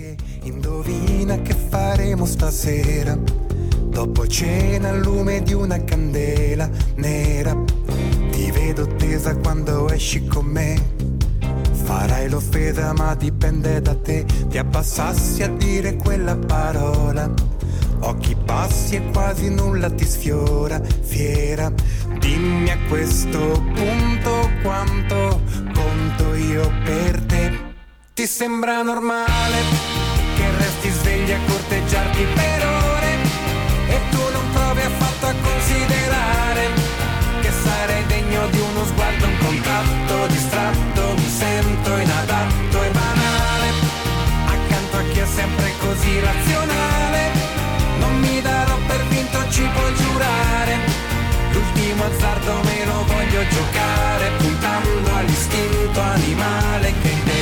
che indovina che faremo stasera. Dopo cena al lume di una candela nera, ti vedo tesa quando esci con me. Farai l'offesa ma dipende da te. Ti abbassassi a dire quella parola, occhi bassi e quasi nulla ti sfiora. Fiera, dimmi a questo punto quanto conto io per te. Ti sembra normale che resti svegli a corteggiarti per ore e tu non provi affatto a considerare che sarei degno di uno sguardo, un contatto distratto? Mi sento inadatto e banale accanto a chi è sempre così razionale. Non mi darò per vinto, ci puoi giurare. L'ultimo azzardo me lo voglio giocare, puntando all'istinto animale che in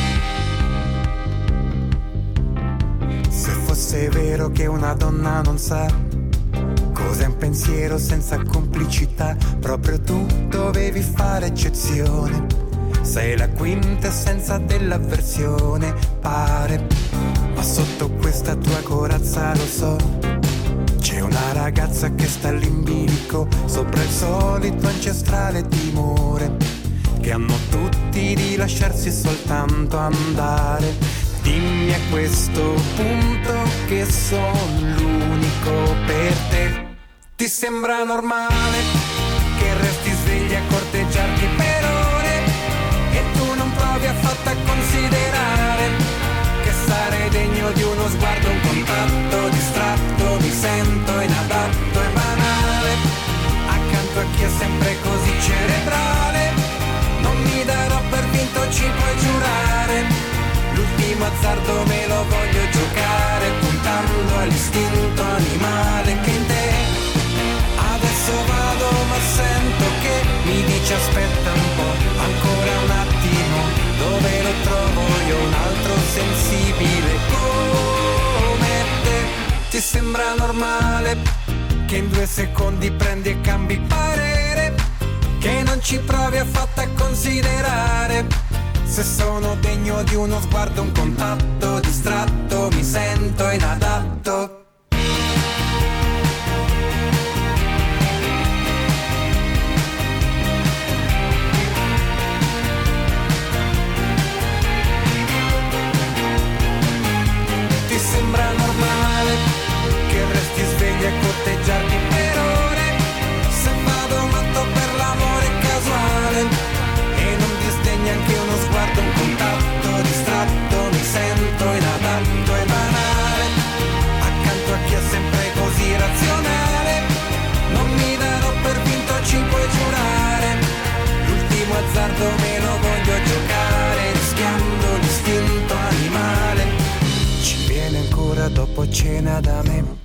te. Se fosse vero che una donna non sa cos'è un pensiero senza complicità, proprio tu dovevi fare eccezione. Sei la quintessenza dell'avversione, pare. Ma sotto questa tua corazza lo so, c'è una ragazza che sta lì in bilico, sopra il solito ancestrale timore che hanno tutti di lasciarsi soltanto andare. Dimmi a questo punto che sono l'unico per te. Ti sembra normale che resti svegli a corteggiarti per ore e tu non provi affatto a considerare che sarei degno di uno sguardo, un contatto distratto? Mi sento inadatto e banale accanto a chi è sempre così cerebrale. Non mi darò per vinto, ci puoi giurare. L'ultimo azzardo me lo voglio giocare, puntando all'istinto animale che in te. Adesso vado ma sento che mi dice aspetta un po', ancora un attimo, dove lo trovo io un altro sensibile come te? Ti sembra normale che in 2 secondi prendi e cambi parere, che non ci provi affatto a considerare se sono degno di uno sguardo, un contatto distratto? Mi sento inadatto. Ti sembra normale che resti svegli a corteggiarti per ore, se vado matto per l'amore casuale e non disdegni anche uno sguardo, un contatto distratto? Mi sento inadatto e banale accanto a chi è sempre così razionale. Non mi darò per vinto, ci puoi giurare. L'ultimo azzardo me lo voglio giocare, rischiando l'istinto animale. Ci viene ancora dopo cena da me.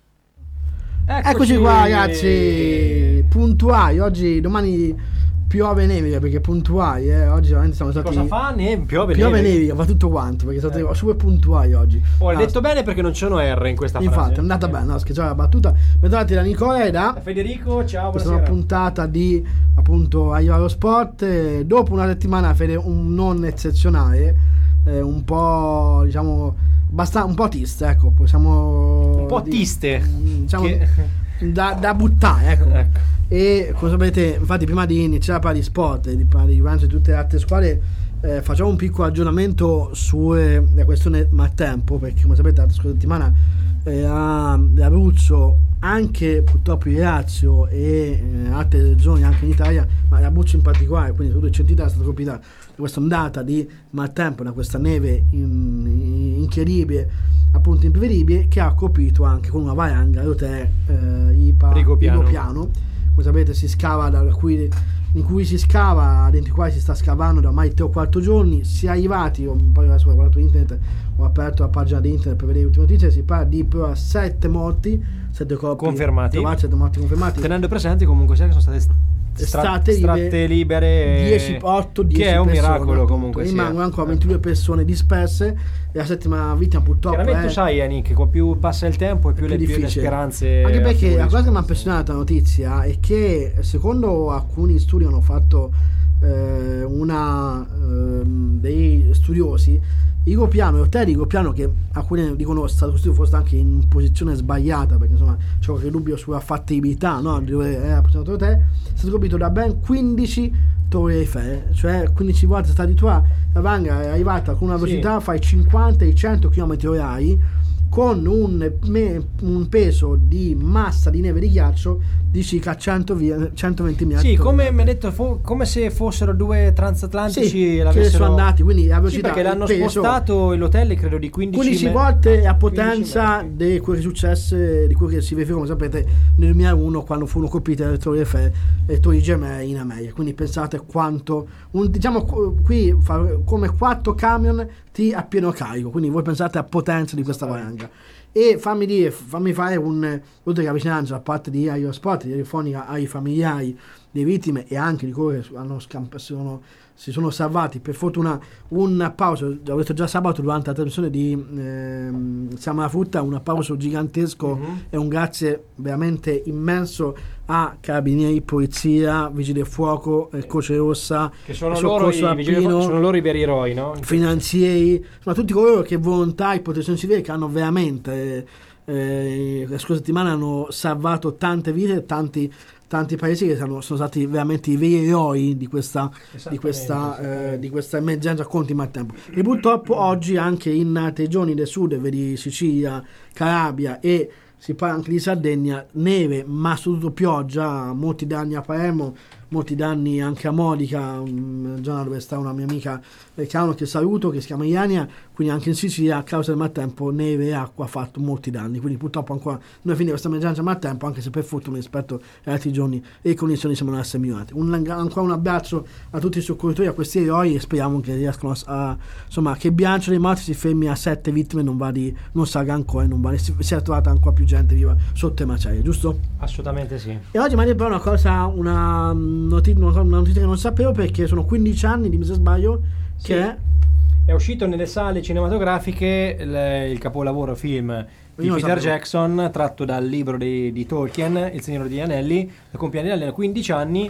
Eccoci qua ragazzi, puntuali. Oggi, domani piove e nevica perché puntuali, oggi veramente siamo stati. Cosa fa? Piove e nevica, fa tutto quanto perché siamo stati super puntuali oggi. Hai detto bene perché non c'è uno R in questa frase. Infatti è andata bene, no, scherzavo la battuta. Bentrovati da Nicola e da Federico, ciao, questa buonasera. è una puntata di appunto Aiuto allo Sport. Dopo una settimana Fede un non eccezionale, un po' diciamo un po' tiste, ecco, possiamo un po' tiste, diciamo che da buttare, ecco. E come sapete, infatti, prima di iniziare a parlare di sport e di parlare di tutte le altre squadre, facciamo un piccolo aggiornamento sulla questione maltempo, perché come sapete la scorsa settimana l'Abruzzo, anche purtroppo il Lazio e altre regioni anche in Italia, ma l'Abruzzo in particolare, quindi tutto il centro-Italia, è stato colpito da questa ondata di maltempo, da questa neve incredibile, appunto imprevedibile, che ha colpito anche con una valanga l'hotel Rigopiano. Come sapete si scava in cui si scava, dentro i quali si sta scavando da ormai 3 o 4 giorni. Si è arrivati, un po' adesso ho guardato internet, ho aperto la pagina di internet per vedere le ultime notizie, si parla di 7 morti, 7 corpi confermati, 7 morti confermati, tenendo presente comunque sia che sono state stratte libere 10 che è un miracolo. Comunque rimangono ancora 22 persone disperse e la settima vittima purtroppo chiaramente tu sai, Yannick, con più passa il tempo e più le speranze, anche perché la cosa che mi ha impressionato la notizia è che secondo alcuni studi hanno fatto dei studiosi, Rigopiano e hotel Rigopiano, che alcuni dicono è stato costruito forse anche in posizione sbagliata, perché insomma c'è qualche dubbio sulla fattibilità, no? Dove era posizionato l'hotel, è stato costruito da ben 15 Torri Eiffel, cioè 15 volte sta di tua. La Vanga è arrivata con una velocità fai 50 e 100 km/h, con un peso di massa di neve di ghiaccio di circa 120 mila. Sì, come mi hai detto, come se fossero due transatlantici che sono andati, quindi la velocità, perché l'hanno spostato l'hotel credo di 15 volte a potenza di quello che successe, di quello che si verificò, come sapete, nel 2001 quando furono colpite le Torri Eiffel e le Torri Gemelle in America. Quindi pensate quanto diciamo qui come 4 camion a pieno carico, quindi voi pensate a potenza di questa valanga. E fammi fare oltre che la vicinanza da parte di Aerosport, di Aerofonica, ai familiari delle vittime e anche di coloro che si sono salvati. Per fortuna un applauso, l'ho detto già sabato durante la trasmissione di Siamo alla Frutta, un applauso gigantesco e un grazie veramente immenso a Carabinieri, Polizia, Vigili del Fuoco, Croce Rossa, che sono loro i veri eroi, no? Finanzieri, insomma tutti coloro che volontari, protezione civile, che hanno veramente la scorsa settimana hanno salvato tante vite, tanti paesi che sono stati veramente i veri eroi di questa emergenza contro il maltempo. E purtroppo oggi anche in altri giorni del sud, vedi Sicilia, Calabria e si parla anche di Sardegna, neve ma soprattutto pioggia, molti danni a Palermo, molti danni anche a Modica, zona dove sta una mia amica che saluto, che si chiama Iania. Quindi anche in Sicilia a causa del maltempo neve e acqua ha fatto molti danni, quindi purtroppo ancora non è finita questa emergenza maltempo, anche se per fortuna rispetto agli altri giorni le condizioni sembrano essere migliorate. Ancora un abbraccio a tutti i soccorritori, a questi eroi, e speriamo che riescano che il bilancio dei morti si fermi a 7 vittime, non salga ancora e sia trovata ancora più gente viva sotto le macerie, giusto? Assolutamente sì. E oggi mi ha detto una notizia che non sapevo, perché sono 15 anni, dimmi se sbaglio, sì, che è uscito nelle sale cinematografiche il capolavoro film di Peter Jackson, tratto dal libro di Tolkien, Il Signore degli Anelli. Compie gli anelli a 15 anni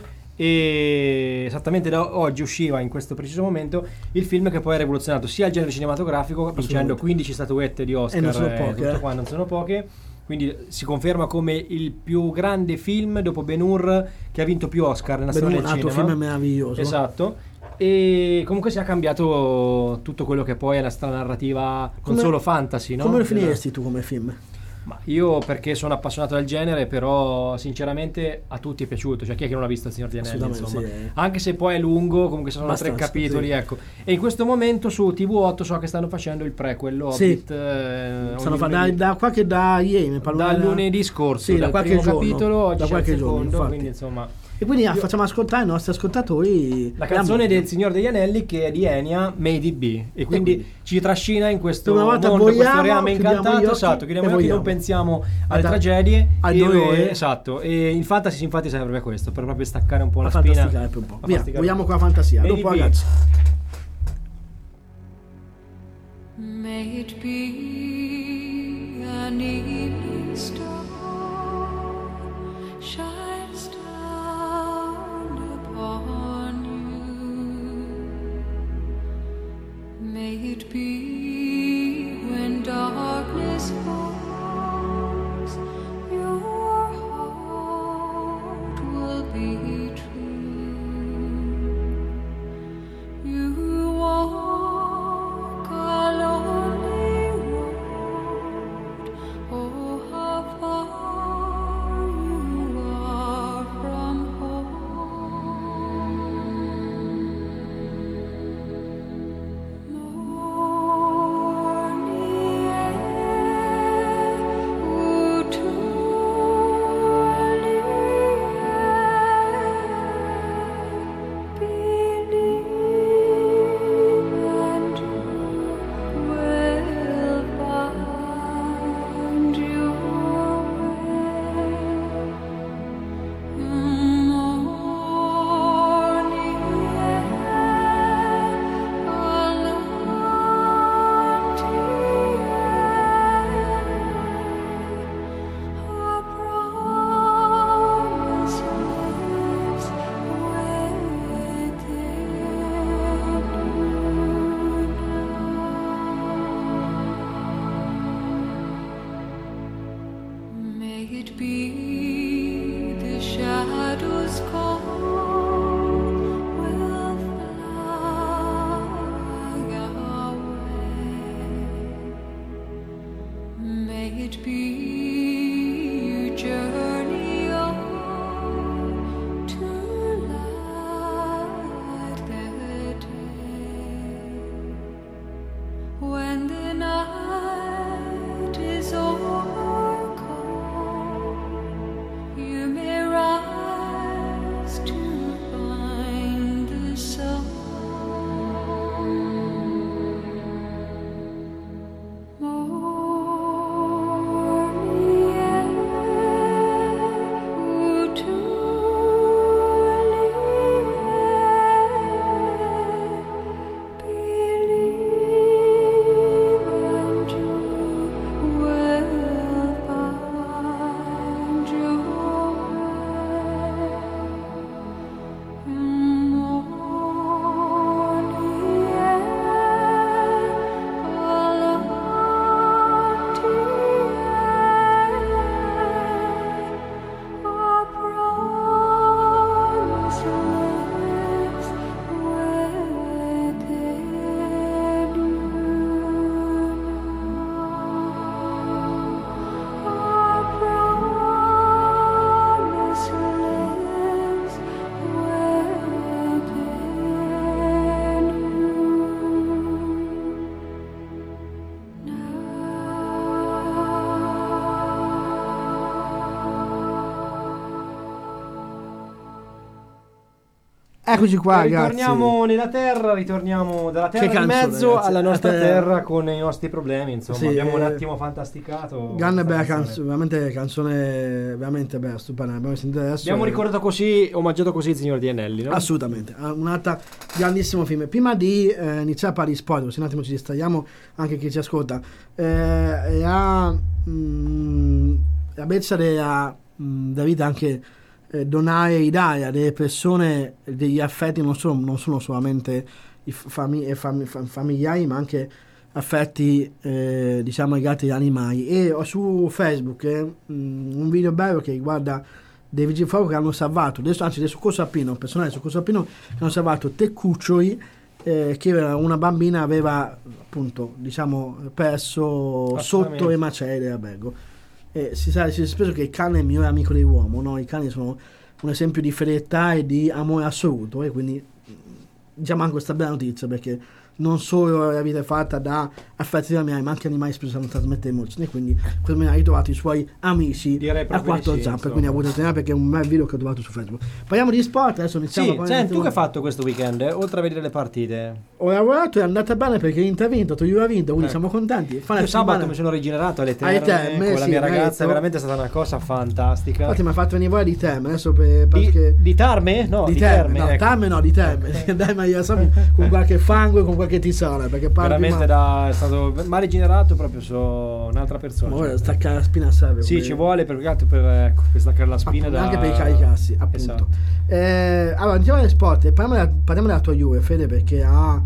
e esattamente da oggi usciva, in questo preciso momento, il film che poi ha rivoluzionato sia il genere cinematografico, vincendo 15 statuette di Oscar, non sono poche, qua non sono poche. Quindi si conferma come il più grande film dopo Ben-Hur, che ha vinto più Oscar nella storia del cinema. Film meraviglioso. Esatto. E comunque si è cambiato tutto quello che poi è la strana narrativa, non solo fantasy, no? Come lo finiresti tu come film? Ma io, perché sono appassionato del genere, però sinceramente a tutti è piaciuto, cioè chi è che non ha visto Il Signore degli Anelli, insomma. Sì. Anche se poi è lungo, comunque sono 3 capitoli, sì. Ecco. E in questo momento su TV8 so che stanno facendo il prequel Hobbit, da ieri, dal lunedì scorso, sì, da qualche giorno, capitolo, oggi da qualche secondo, giorno, quindi insomma. E quindi facciamo ascoltare ai nostri ascoltatori la canzone del Signore degli Anelli, che è di Enya, Made It Be, e quindi ci trascina in questo mondo, questo reame incantato. Esatto, chiudiamo gli occhi, non pensiamo alle tragedie, esatto, e in fantasy infatti serve proprio questo, per proprio staccare un po' la spina, un po'. Via, vogliamo con la fantasia. Dopo ragazzi. May it be an evening star shines down upon you. May it be when darkness falls, your heart will be true. You walk a lonely road, oh how far it be the shadows call, will fly away. May it be you journey on to light the day. When the night is overcome, you may rise to find the sun. Eccoci qua, ritorniamo ragazzi. nella terra, ritorniamo dalla terra Che in canzone, mezzo ragazzi. alla nostra terra con i nostri problemi, insomma, Sì, abbiamo un attimo fantasticato. Grande bella questa canzone, veramente canzone veramente bella, stupenda. Abbiamo sentito adesso. Abbiamo ricordato così, omaggiato così il signor Di Anelli, no? Assolutamente, un altro grandissimo film. Prima di iniziare a parlare di spoiler, se un attimo ci distraiamo anche chi ci ascolta, la bellezza della vita anche donare e dare a delle persone degli affetti non sono solamente i familiari, ma anche affetti diciamo legati agli animali. E ho su Facebook un video bello che riguarda dei vigili del fuoco che hanno salvato, del soccorso alpino, personale del soccorso alpino, che hanno salvato 3 cuccioli che una bambina aveva appunto diciamo perso sotto le macerie dell'albergo. Si sa spesso che il cane è il migliore amico dell'uomo, no? I cani sono un esempio di fedeltà e di amore assoluto, e quindi diciamo anche questa bella notizia, perché non solo la vita è fatta da affetti animali, ma anche animali spesso sanno trasmettere emozioni, e quindi questo ha ritrovato i suoi amici a 4 zampe, quindi ha avuto tenere, perché è un bel video che ho trovato su Facebook. Parliamo di sport, adesso iniziamo. Sì, senti, tu che hai fatto questo weekend, oltre a vedere le partite? Ho lavorato, è andata bene perché l'Inter ha vinto, Torino ha vinto, quindi siamo contenti. Io sabato mi sono rigenerato alle terme con la mia ragazza, è veramente stata una cosa fantastica. Infatti mi ha fatto venire voglia di terme, adesso perché... Di tarme? No, di terme, no, ecco. tarme no, di terme. Dai, ma io so, con qualche fango e con qualche tisola, perché veramente è stato mal rigenerato, proprio so un'altra persona. Ma ora staccare la spina serve. Sì, ci vuole per staccare la spina, anche per i caricassi, appunto. Esatto. Allora andiamo agli sport, parliamo della tua Juve, Fede, perché ha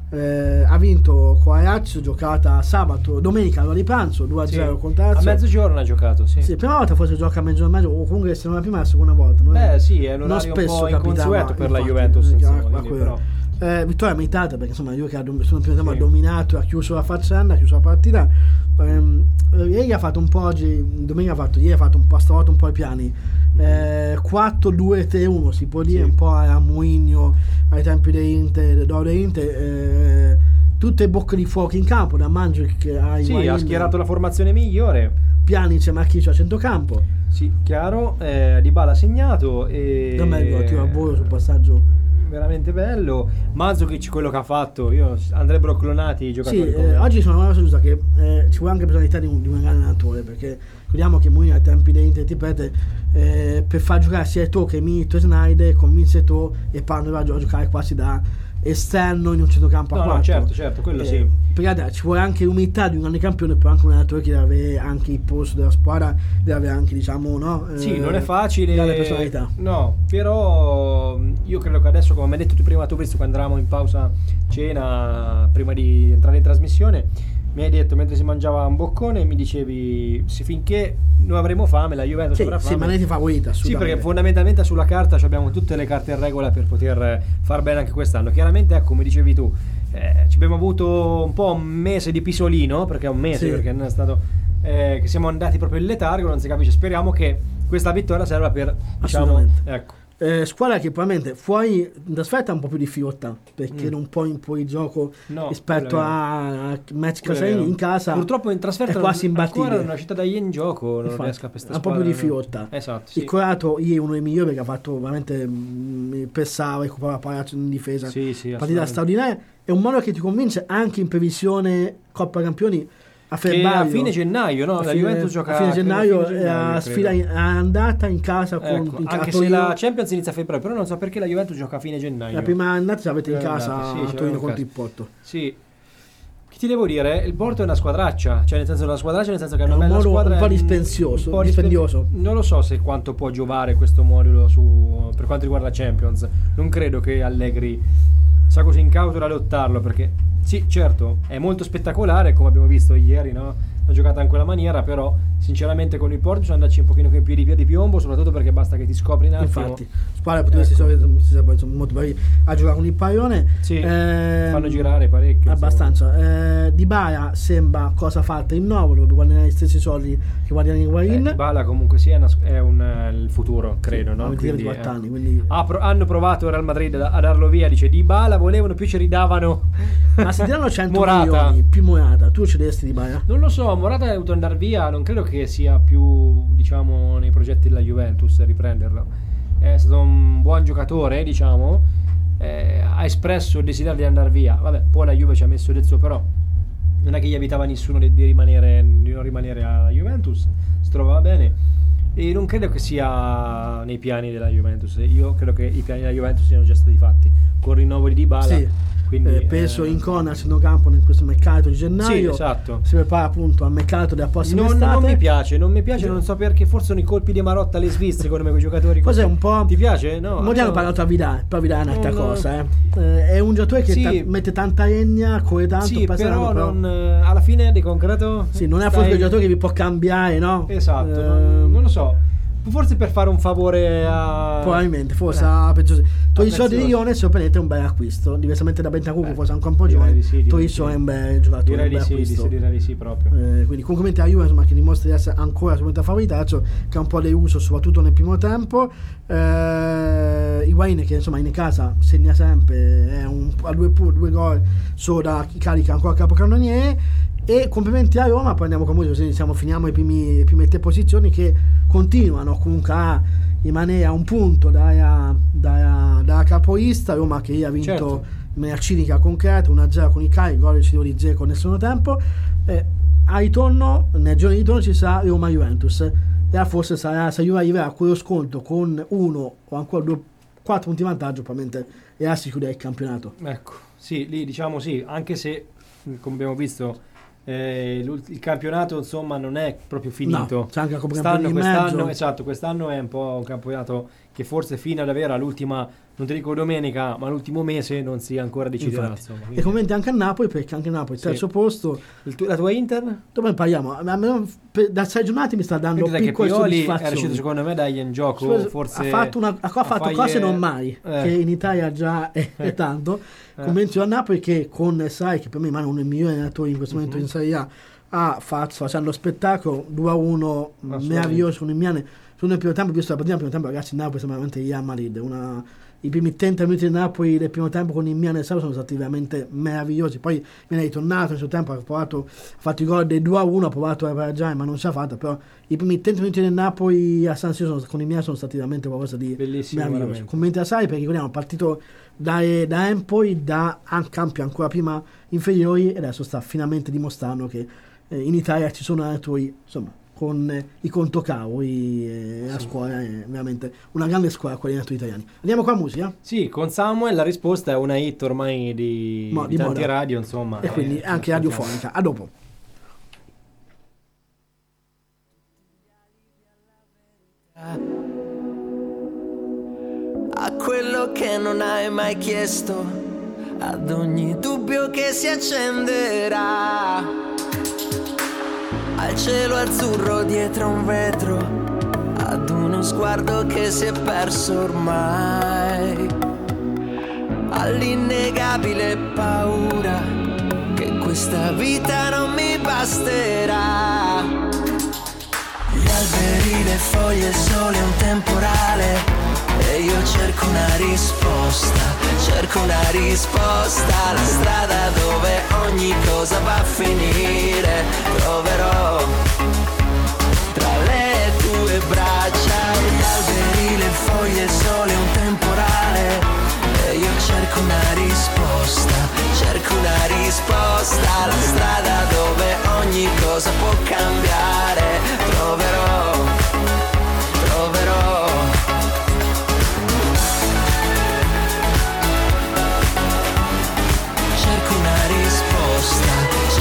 vinto con la Lazio, giocata domenica all'ora di pranzo 2-0 contro la Lazio. A mezzogiorno ha giocato, sì. Sì, prima volta forse gioca a mezzogiorno e mezzo, o comunque se non la prima la seconda volta. Beh sì, è l'orario non spesso un po' inconsueto per la Juventus, però. Vittoria meritata, perché insomma la Juve che sul primo tempo ha dominato, ha chiuso la faccenda, ha chiuso la partita. Ieri ha fatto un po' oggi, domenica ieri ha fatto un po', stavolta un po' i piani. 4-2-3-1 si può dire, un po' a Mourinho ai tempi dell'Inter, tutte bocche di fuoco in campo, da Mandzukic a Higuain. Sì, ha schierato la formazione migliore. Pjanic e Marchisio a centrocampo. Sì, chiaro. Dybala ha segnato e da me tiro a volo sul passaggio veramente bello. Mandzukic quello che ha fatto, io andrebbero clonati i giocatori. Sì, oggi sono una cosa giusta che ci vuole anche personalità di un grande allenatore, perché ricordiamo che Mourinho ai tempi dell'Inter per far giocare sia Eto'o che Milito e Sneijder convinse Eto'o e Pando a giocare quasi da esterno in un centrocampo a 4. No, certo, quello sì. Perché ci vuole anche l'umiltà di un grande campione, però anche un allenatore che deve avere anche il polso della squadra, deve avere anche, diciamo, no? Sì, non è facile. Grande personalità. No, però io credo che adesso, come mi hai detto tu prima, tu visto quando eravamo in pausa cena, prima di entrare in trasmissione, mi hai detto mentre si mangiava un boccone, mi dicevi sì, finché noi avremo fame, la Juventus avrà fame. Sì, ma lei favorita, sì, perché fondamentalmente sulla carta abbiamo tutte le carte in regola per poter far bene anche quest'anno. Chiaramente, ecco, come dicevi tu, ci abbiamo avuto un po' un mese di pisolino, perché è un mese, perché non è stato che siamo andati proprio in letargo, non si capisce. Speriamo che questa vittoria serva per, diciamo, ecco. Squadra che probabilmente fuori in trasferta ha un po' più di difficoltà, perché non puoi imporre il gioco rispetto a match casalini. In casa purtroppo in trasferta è quasi imbattibile, ancora una città da in gioco, non riesco a ha un po' più di difficoltà. Esatto, il Corato ieri è uno dei migliori, che ha fatto veramente pressava, recuperava palazzo in difesa, partita straordinaria. È un modo che ti convince anche in previsione Coppa Campioni a febbraio, a fine gennaio, no? La Juventus gioca a fine gennaio, sfida andata in casa con anche se la Champions inizia a febbraio, però non so perché la Juventus gioca a fine gennaio. La prima andata l'avete in casa a Torino contro il Porto. Sì. Che ti devo dire? Il Porto è una squadraccia, cioè nel senso che è una bella squadra, un po' dispendioso. Non lo so se quanto può giovare questo modulo per quanto riguarda la Champions. Non credo che Allegri sa così incauto da lottarlo, perché sì, certo, è molto spettacolare, come abbiamo visto ieri, no? L'ho giocata in quella maniera, però sinceramente con il Porto bisogna andarci un pochino con i piedi di piombo, soprattutto perché basta che ti scopri un attimo. Infatti, squadre potresti sono molto bravi a giocare con il pallone. Sì, fanno girare parecchio. Abbastanza. Dybala sembra cosa fatta in nuovo, dovrebbe guadagnare gli stessi soldi che guadagnano in Higuain. Dybala comunque sì, è il futuro, credo, no? Quindi, 24 anni, quindi... hanno provato il Real Madrid a darlo via, dice Dybala, volevano più, ci ridavano. Ma se ti danno 100 Morata. milioni più Morata, tu cederesti Dybala? Non lo so, Morata è dovuto andare via, non credo che sia più, diciamo, nei progetti della Juventus riprenderlo. È stato un buon giocatore, diciamo, ha espresso il desiderio di andare via. Vabbè, poi la Juve ci ha messo del suo, però non è che gli abitava nessuno di non rimanere alla Juventus, si trovava bene e non credo che sia nei piani della Juventus. Io credo che i piani della Juventus siano già stati fatti con il rinnovo di Dybala. Sì. Quindi, penso in Cona no campo in questo mercato di gennaio. Sì, esatto. Si prepara appunto al mercato della prossima estate. Non mi piace, non so perché, forse sono i colpi di Marotta alle Svizzere secondo me, quei giocatori. Cos'è un po'? Ti piace? No. Abbiamo parlato a Vidal, però Vidal è un'altra cosa. È un giocatore che mette tanta legna, corre tanto, sì, però alla fine di concreto. Sì, non è forse un giocatore che vi può cambiare, no? Esatto, non lo so. Forse per fare un favore a... Probabilmente, forse i soldi di Lione se prendete un bel acquisto, diversamente da Bentancur, forse anche un po' giovane. Tolisso è un bel giocatore, direi di sì proprio. Quindi complimenti a Juve, insomma, che dimostra di essere ancora assolutamente favoritato, che ha un po' deluso soprattutto nel primo tempo. Higuain che insomma in casa segna sempre, a due gol solo da carica ancora capocannoniere. E complimenti a Roma, poi andiamo con voi, finiamo le prime 3 posizioni che continuano comunque a rimanere a un punto dalla capolista. Roma che ha vinto in maniera cinica concreta 1-0 con i Cari, gol di Dzeko nel secondo tempo. A ritorno, nel giorno di ritorno ci sarà Roma-Juventus e forse sarà, se Juve arriverà a quello sconto con 1 o ancora 4 punti di vantaggio, probabilmente e si chiude il campionato. Ecco, sì, lì diciamo sì, anche se come abbiamo visto il campionato insomma non è proprio finito. No, c'è anche la Coppa Campioni quest'anno è un po' un campionato che forse fino ad avere l'ultima, non ti dico domenica, ma l'ultimo mese non si ancora deciderà. E commenti anche a Napoli, perché anche Napoli terzo posto. La tua Inter? Dove parliamo? Da 6 giornate mi sta dando piccole soddisfazioni. È riuscito secondo me dagli in gioco, forse ha fatto cose non mai, che in Italia già è tanto. Commenti a Napoli che con Sai, che per me è uno dei migliori allenatori in questo momento in Serie A, facendo spettacolo 2-1 meraviglioso con il Miane. Nel primo tempo, visto la partita nel primo tempo, ragazzi, Napoli sembra veramente Real Madrid. I primi 30 minuti di Napoli del primo tempo con il Milan e sono stati veramente meravigliosi. Poi viene ritornato nel suo tempo, ha fatto i gol dei 2-1, ha provato a pareggiare ma non ce l'ha fatta. Però i primi 30 minuti del Napoli a San Siro con il Milan sono stati veramente qualcosa di meraviglioso. Commenti a Sai, perché ricordiamo, è partito da Empoli, da campi ancora prima inferiori, e adesso sta finalmente dimostrando che in Italia ci sono allenatori, insomma, con i contocavoli, la scuola è veramente una grande scuola con gli allenatori italiani. Andiamo con la musica? Sì, con Samuel la risposta è una hit ormai di tanti radio, insomma. E quindi anche radiofonica. A dopo. A quello che non hai mai chiesto, ad ogni dubbio che si accenderà. al cielo azzurro dietro un vetro, ad uno sguardo che si è perso ormai, all'innegabile paura che questa vita non mi basterà. Gli alberi, le foglie, il sole, un temporale, e io cerco una risposta, la strada dove ogni cosa va a finire. Troverò tra le tue braccia gli alberi, le foglie, il sole, un temporale, e io cerco una risposta, la strada dove ogni cosa può cambiare. Troverò. Cerco una risposta.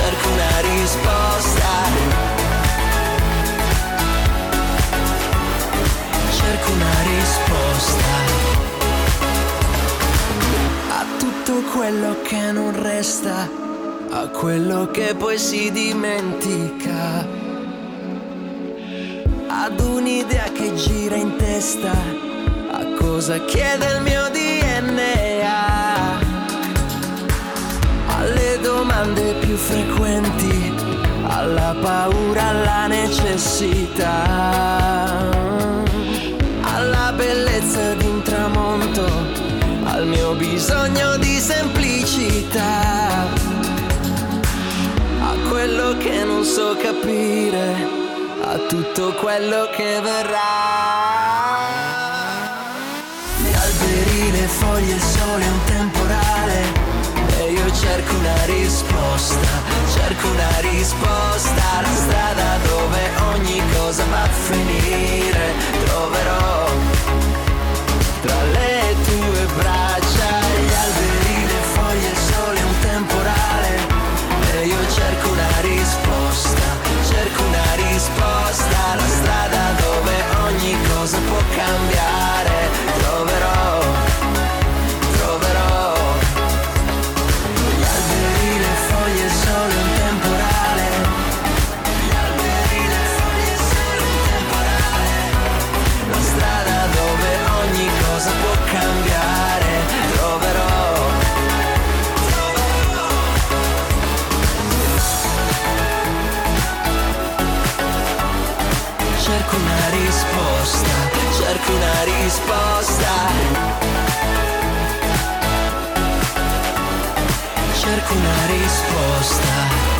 Cerco una risposta a tutto quello che non resta, a quello che poi si dimentica, ad un'idea che gira in testa, a cosa chiede il mio DNA, alle domande più frequenti, alla paura, alla necessità, alla bellezza di un tramonto, al mio bisogno di semplicità, a quello che non so capire, a tutto quello che verrà. Gli alberi, le foglie, il sole, un temporale, e io cerco una risposta, la strada dove ogni cosa va a finire. Troverò tra le tue braccia gli alberi, le foglie, il sole, un temporale, e io cerco una risposta, la strada dove ogni cosa può cambiare. Troverò gli alberi, le foglie, il sole, un temporale, gli alberi, le foglie, il sole, un temporale, la strada dove ogni cosa può cambiare. Troverò. Cerco una risposta. Cerco una risposta.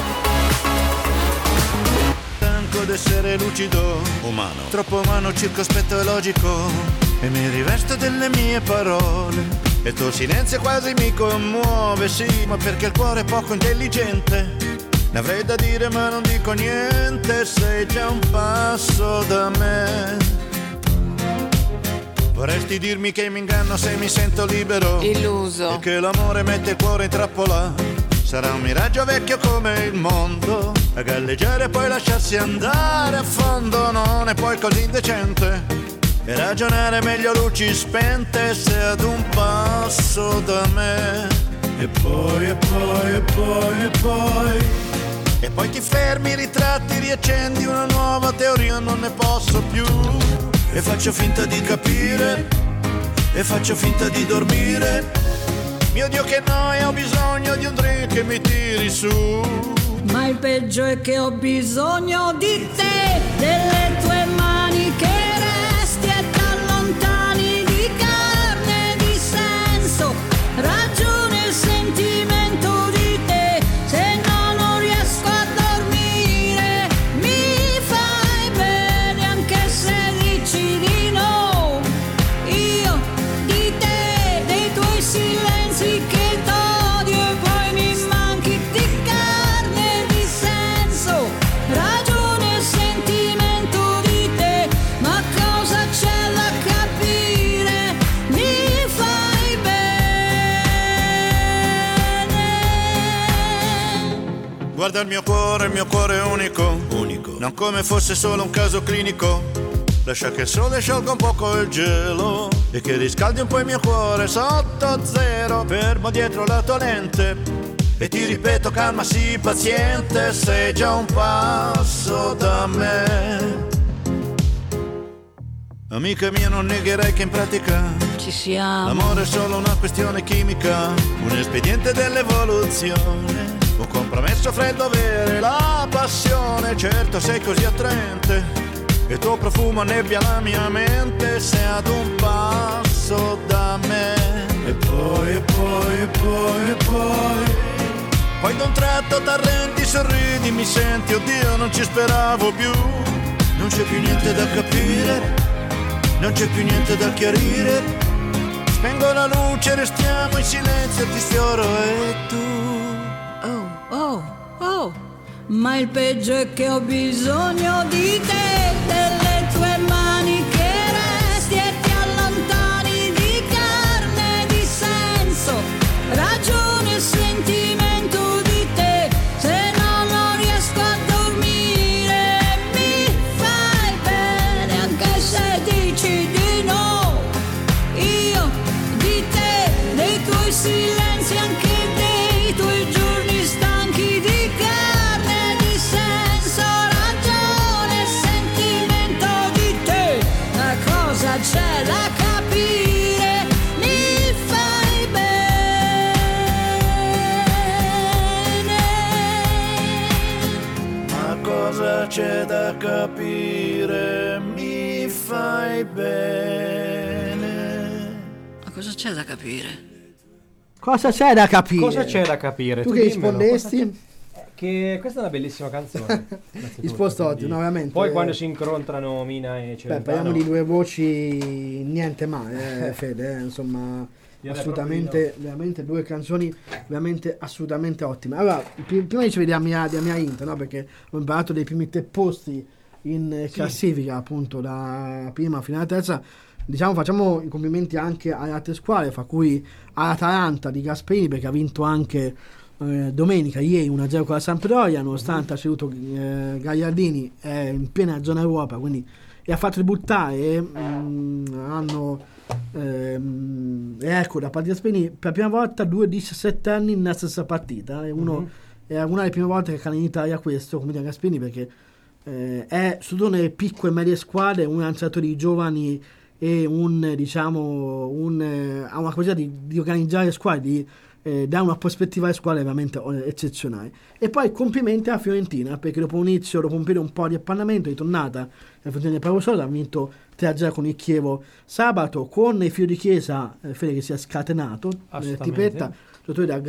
Stanco d'essere lucido, umano, troppo umano, circospetto e logico, e mi rivesto delle mie parole, e il tuo silenzio quasi mi commuove, sì, ma perché il cuore è poco intelligente. Ne avrei da dire ma non dico niente, sei già un passo da me. Vorresti dirmi che mi inganno se mi sento libero, illuso, e che l'amore mette il cuore in trappola. Sarà un miraggio vecchio come il mondo, a galleggiare e poi lasciarsi andare a fondo. Non è poi così indecente, e ragionare meglio luci spente, se ad un passo da me. E poi ti fermi, ritratti, riaccendi una nuova teoria, non ne posso più. E faccio finta di capire, e faccio finta di dormire. Mio Dio che noia, ho bisogno di un drink che mi tiri su. Ma il peggio è che ho bisogno di te, delle tue mani che resti e t'allontani, di carne, di senso, ragione e sentimento di te. Se no non riesco a dormire, mi fai bene anche se dici di no. Io di te, dei tuoi silenzi che t'odio, e poi mi manchi di carne, di senso, ragione e sentimento di te. Ma cosa c'è da capire? Mi fai bene. Guarda il mio cuore è unico, non come fosse solo un caso clinico. Lascia che il sole sciolga un poco il gelo, e che riscaldi un po' il mio cuore sotto zero. Fermo dietro la tua lente, E ti ripeto calma, sii paziente, sei già un passo da me. Amica mia, non negherai che in pratica Ci siamo. l'amore è solo una questione chimica, un espediente dell'evoluzione, un compromesso fra il dovere e la passione. Certo sei così attraente, e il tuo profumo nebbia la mia mente, sei ad un passo da me. E poi poi da un tratto t'arrendi, sorridi, mi senti, oddio non ci speravo più. Non c'è più niente da capire, non c'è più niente da chiarire. Spengo la luce, restiamo in silenzio, ti sfioro e tu. Oh, ma il peggio è che ho bisogno di te, delle tue mani che resti e ti allontani, di carne, di senso, ragione e sentimento di te. Se no non riesco a dormire, mi fai bene anche se dici di no. Io di te, dei tuoi silenzi, anche dei tuoi giorni stanchi, di carne, di senso, ragione e sentimento di te. La cosa c'è da capire, mi fai bene. Ma cosa c'è da capire? Mi fai bene. Ma cosa c'è da capire? Cosa c'è da capire? Cosa c'è da capire? Tu che dimmelo, rispondesti? che questa è una bellissima canzone. Risposta oggi, no, ovviamente. Poi quando si incontrano Mina e Beh, Celentano, parliamo di due voci niente male, Fede, insomma, Direi assolutamente, proprio di veramente due canzoni veramente assolutamente ottime. Allora, prima dicevi della mia Inter, no? Perché ho imparato dei primi 3 posti in classifica, appunto, da prima fino alla terza. Diciamo, facciamo i complimenti anche alle altre squadre, fra cui all'Atalanta di Gasperini, perché ha vinto anche domenica, ieri, 1-0 con la Sampdoria, nonostante ha ceduto Gagliardini, è in piena zona Europa, quindi, e ha fatto debuttare ecco, da parte di Gasperini per la prima volta 2 17 anni nella stessa partita. È una delle prime volte che accade in Italia questo, come dire Gasperini, perché è soprattutto nelle piccole e medie squadre un allenatore di giovani e ha una capacità di organizzare squadre, di dare una prospettiva alle squadre veramente eccezionale. E poi complimenti alla Fiorentina, perché dopo un periodo un po' di appannamento, è ritornata la Fiorentina di Paolo Sosa, ha vinto 3-0 con il Chievo sabato, con il filo di Chiesa, Fede, che si è scatenato, Tipetta, giocatore da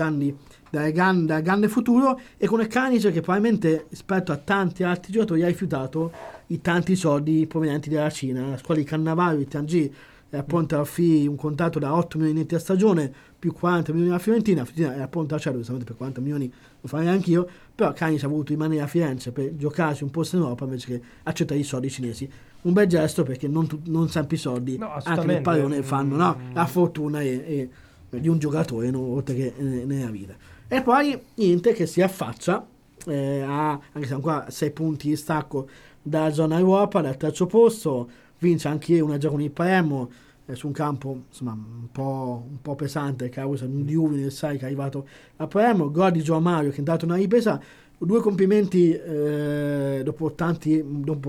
grande futuro, e con il Canice che probabilmente rispetto a tanti altri giocatori ha rifiutato i tanti soldi provenienti dalla Cina. La squadra di Cannavaro, il Tianji, è pronta a offrire un contratto da 8 milioni netti a stagione più 40 milioni alla Fiorentina. È pronta a certo, giustamente per 40 milioni lo farei anch'io, però Canice ha voluto rimanere a Firenze per giocarsi un posto in Europa invece che accettare i soldi cinesi. Un bel gesto, perché non sempre i soldi, anche nel pallone, fanno la fortuna di un giocatore, oltre che nella vita. E poi Inter che si affaccia anche se ancora 6 punti di stacco dalla zona Europa, dal terzo posto, vince anche una gioco con il Palermo su un campo, insomma, un po' pesante a causa di Udine, sai, che è arrivato a Palermo. Gol di Gio Mario, che è entrato nella ripresa. 2 complimenti dopo tanti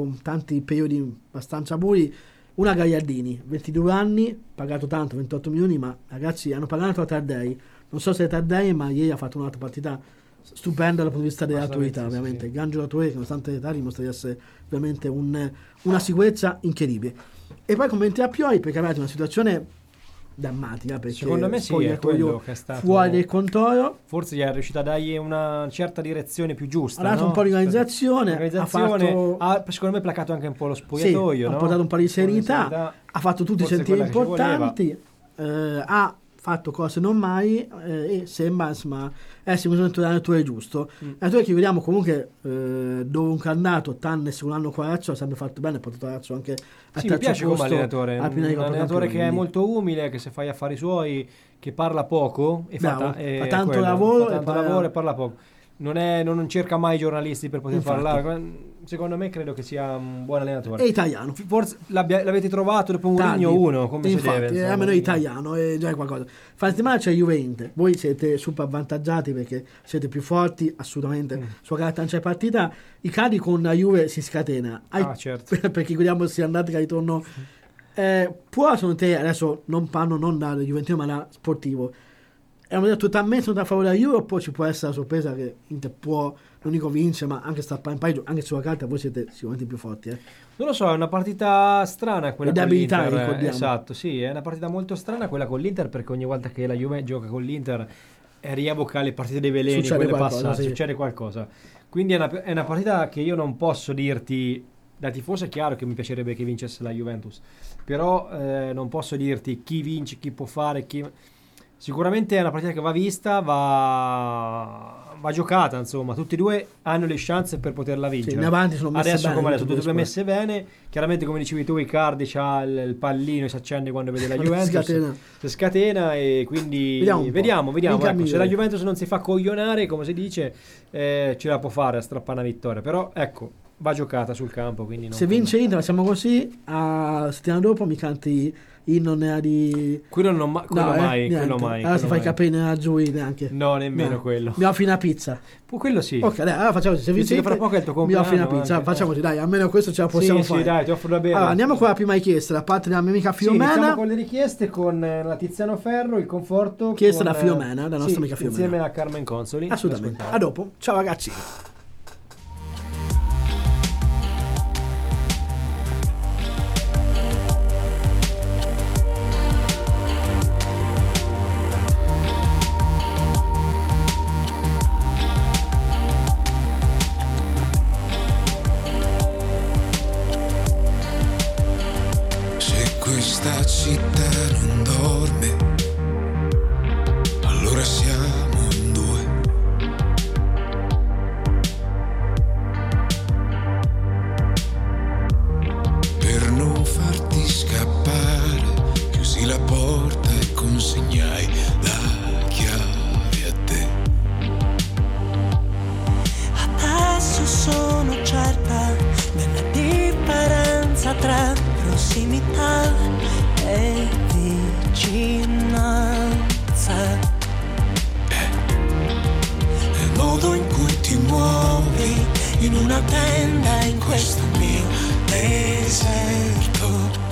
periodi abbastanza bui. Una Gagliardini, 22 anni, pagato tanto, 28 milioni, ma ragazzi, hanno pagato a Taddei. Non so se è Taddei, ma ieri ha fatto un'altra partita stupenda dal punto di vista dell'autorità, ovviamente. Gran giocatore che, nonostante l'età, dimostra di essere veramente una sicurezza incredibile. E poi complimenti a Pioli, perché avete una situazione drammatica, perché secondo me sì, è quello che è stato fuori del controllo. Forse gli è riuscita a dargli una certa direzione più giusta, ha dato un po' di organizzazione, ha secondo me placato anche un po' lo spogliatoio, ha portato un po' di serenità, ha fatto tutti i sentieri importanti, ha fatto cose normali e sembra, insomma, essere un allenatore giusto. Allenatore che vediamo comunque dovunque è andato, tranne se un anno qua Lazio, ha sempre fatto bene, ha portato Lazio anche a mi piace come allenatore, un allenatore che è molto umile, che se fa gli affari suoi, che parla poco e fa tanto lavoro e parla poco. non cerca mai giornalisti per poter parlare. Secondo me credo che sia un buon allenatore. È italiano. Forse l'avete trovato dopo Mourinho 1, come infatti, si deve. Almeno è italiano, è già qualcosa. Fra settimana c'è Juve-Inter. Voi siete super avvantaggiati perché siete più forti, assolutamente. Sua carta non c'è partita. I cadi con la Juve si scatena. Certo. Perché guardiamo sia andata che ritorno. Può, secondo te, adesso non parlo non da Juventino ma da sportivo, è una totalmente a favore della Juve, o poi ci può essere la sorpresa che Inter può non dico vince ma anche stappare in pareggio, anche sulla carta voi siete sicuramente più forti, Non lo so, è una partita strana quella con l'Inter. Ricordiamo. Esatto, sì, è una partita molto strana quella con l'Inter, perché ogni volta che la Juve gioca con l'Inter rievoca le partite dei veleni, quelle passate, succede qualcosa. Quindi è una partita che io non posso dirti, da tifoso è chiaro che mi piacerebbe che vincesse la Juventus, però non posso dirti chi vince, chi può fare, sicuramente è una partita che va vista, va giocata, insomma, tutti e due hanno le chance per poterla vincere. In avanti sono messe adesso bene, come adesso, tutte e due messe bene. Chiaramente, come dicevi tu, Icardi c'ha il pallino e si accende quando vede la Juventus, si scatena, e quindi vediamo. Ecco, se la Juventus non si fa coglionare, come si dice, ce la può fare a strappare una vittoria, però ecco, va giocata sul campo, quindi non se vince Inter siamo così, a settimana dopo mi canti inno nera di quello mai. Allora ti fai i capelli nera giù neanche. No, nemmeno quello. Mi offri una pizza. Quello sì. Ok, dai, allora facciamo così. Se vince fra poco è il tuo mi offri una pizza. anche, facciamo così, dai, almeno questo ce la possiamo fare. Sì, dai, ti offro da bere. Allora, andiamo con la prima richiesta da parte della mia amica Filomena. Iniziamo con le richieste con la Tiziano Ferro, il conforto. Chiesta da Filomena, da nostra amica Filomena. Insieme a Carmen Consoli. Assolutamente. A dopo. Ciao ragazzi. Questa città non dorme, allora siamo in due. Per non farti scappare, chiusi la porta e consegnai la chiave a te. Adesso sono certa della differenza tra prossimità e vicinanza. Il modo in cui ti muovi in una tenda in questo mio deserto.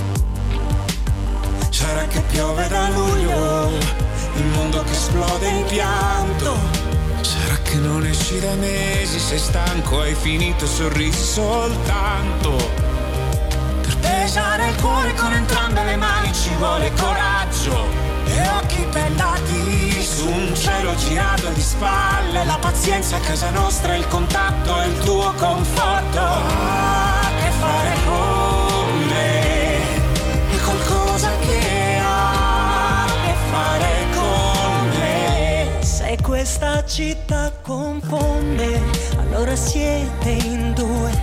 Sarà che piove da luglio, il mondo che esplode in pianto. Sarà che non esci da mesi, sei stanco, hai finito, sorrisi soltanto. Pesare il cuore con entrambe le mani ci vuole coraggio e occhi bellati su un cielo girato di spalle. La pazienza a casa nostra, il contatto e il tuo conforto. Che fare con me è qualcosa che ha che fare con me. Se questa città confonde, allora siete in due.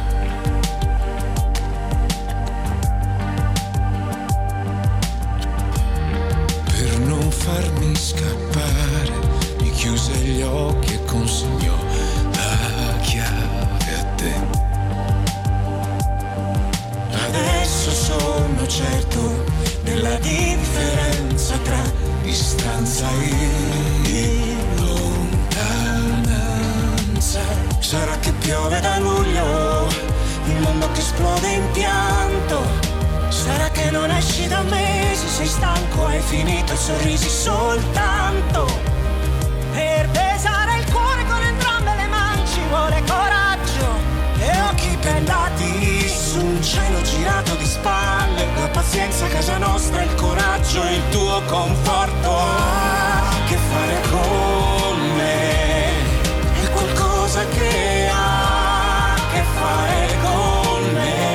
Farmi scappare, mi chiuse gli occhi e consegnò la chiave a te. Adesso sono certo della differenza tra distanza e lontananza. Sarà che piove da luglio, il mondo che esplode in pianto. Sarà che non esci da mesi, sei stanco, hai finito, sorrisi soltanto. Per pesare il cuore con entrambe le mani ci vuole coraggio e occhi bendati su un cielo girato di spalle. La pazienza a casa nostra, il coraggio e il tuo conforto. Che fare con me è qualcosa che ha che fare con me.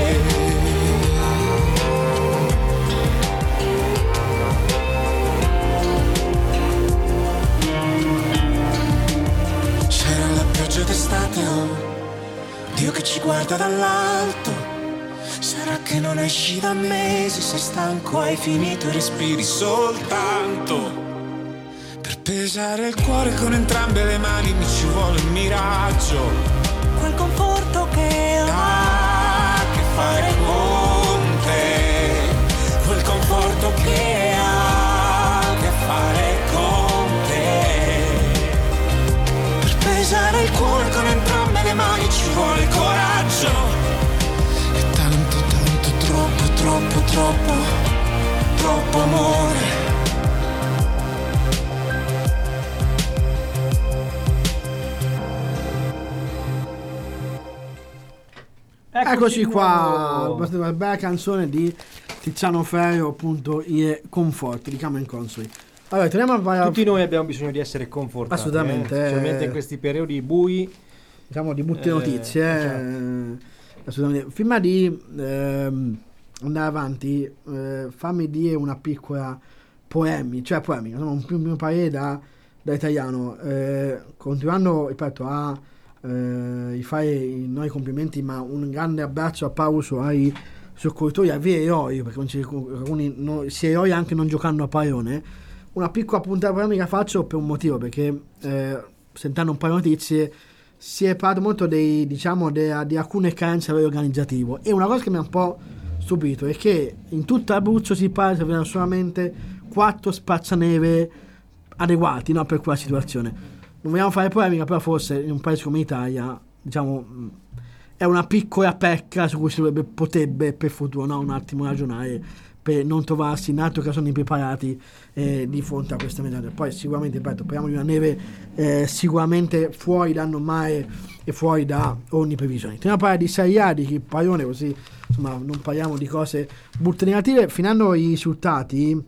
D'estate, oh, Dio che ci guarda dall'alto. Sarà che non esci da mesi, sei stanco, hai finito e respiri soltanto. Per pesare il cuore con entrambe le mani mi ci vuole un miraggio. Quel conforto che Ha a che fare con te, quel conforto che ha a che fare con te. per pesare il cuore con entrambe le mani Ci vuole coraggio e tanto, tanto, troppo, troppo, troppo, troppo amore. Eccoci qua, una bella canzone di Tiziano Ferro, appunto, i Conforti di Carmen Consoli. Allora, torniamo a Tutti noi abbiamo bisogno di essere confortati, assolutamente, specialmente in questi periodi bui, diciamo, di brutte notizie, certo. Assolutamente. Prima di andare avanti, fammi dire una piccola polemica, insomma, un primo parere da italiano, continuando, ripeto, a fare i noi complimenti, ma un grande abbraccio, applauso ai soccorritori, ai veri eroi, perché alcuni si eroi anche non giocando a pallone. Una piccola puntata polemica faccio per un motivo, perché sentendo un po' di notizie si è parlato molto di alcune carenze a livello organizzativo, e una cosa che mi ha un po' stupito è che in tutto Abruzzo si parla che abbiano solamente 4 spazzaneve adeguati, no, per quella situazione. Non vogliamo fare polemica, però forse in un paese come l'Italia, diciamo, è una piccola pecca su cui si potrebbe per futuro, no, un attimo ragionare, per non trovarsi in altre occasioni impreparati di fronte a queste medaglie. Poi sicuramente, ripeto, parliamo di una neve sicuramente fuori da normale e fuori da ogni previsione. Torniamo a parlare di Serie A, di pallone, così insomma non parliamo di cose brutte negative, finendo i risultati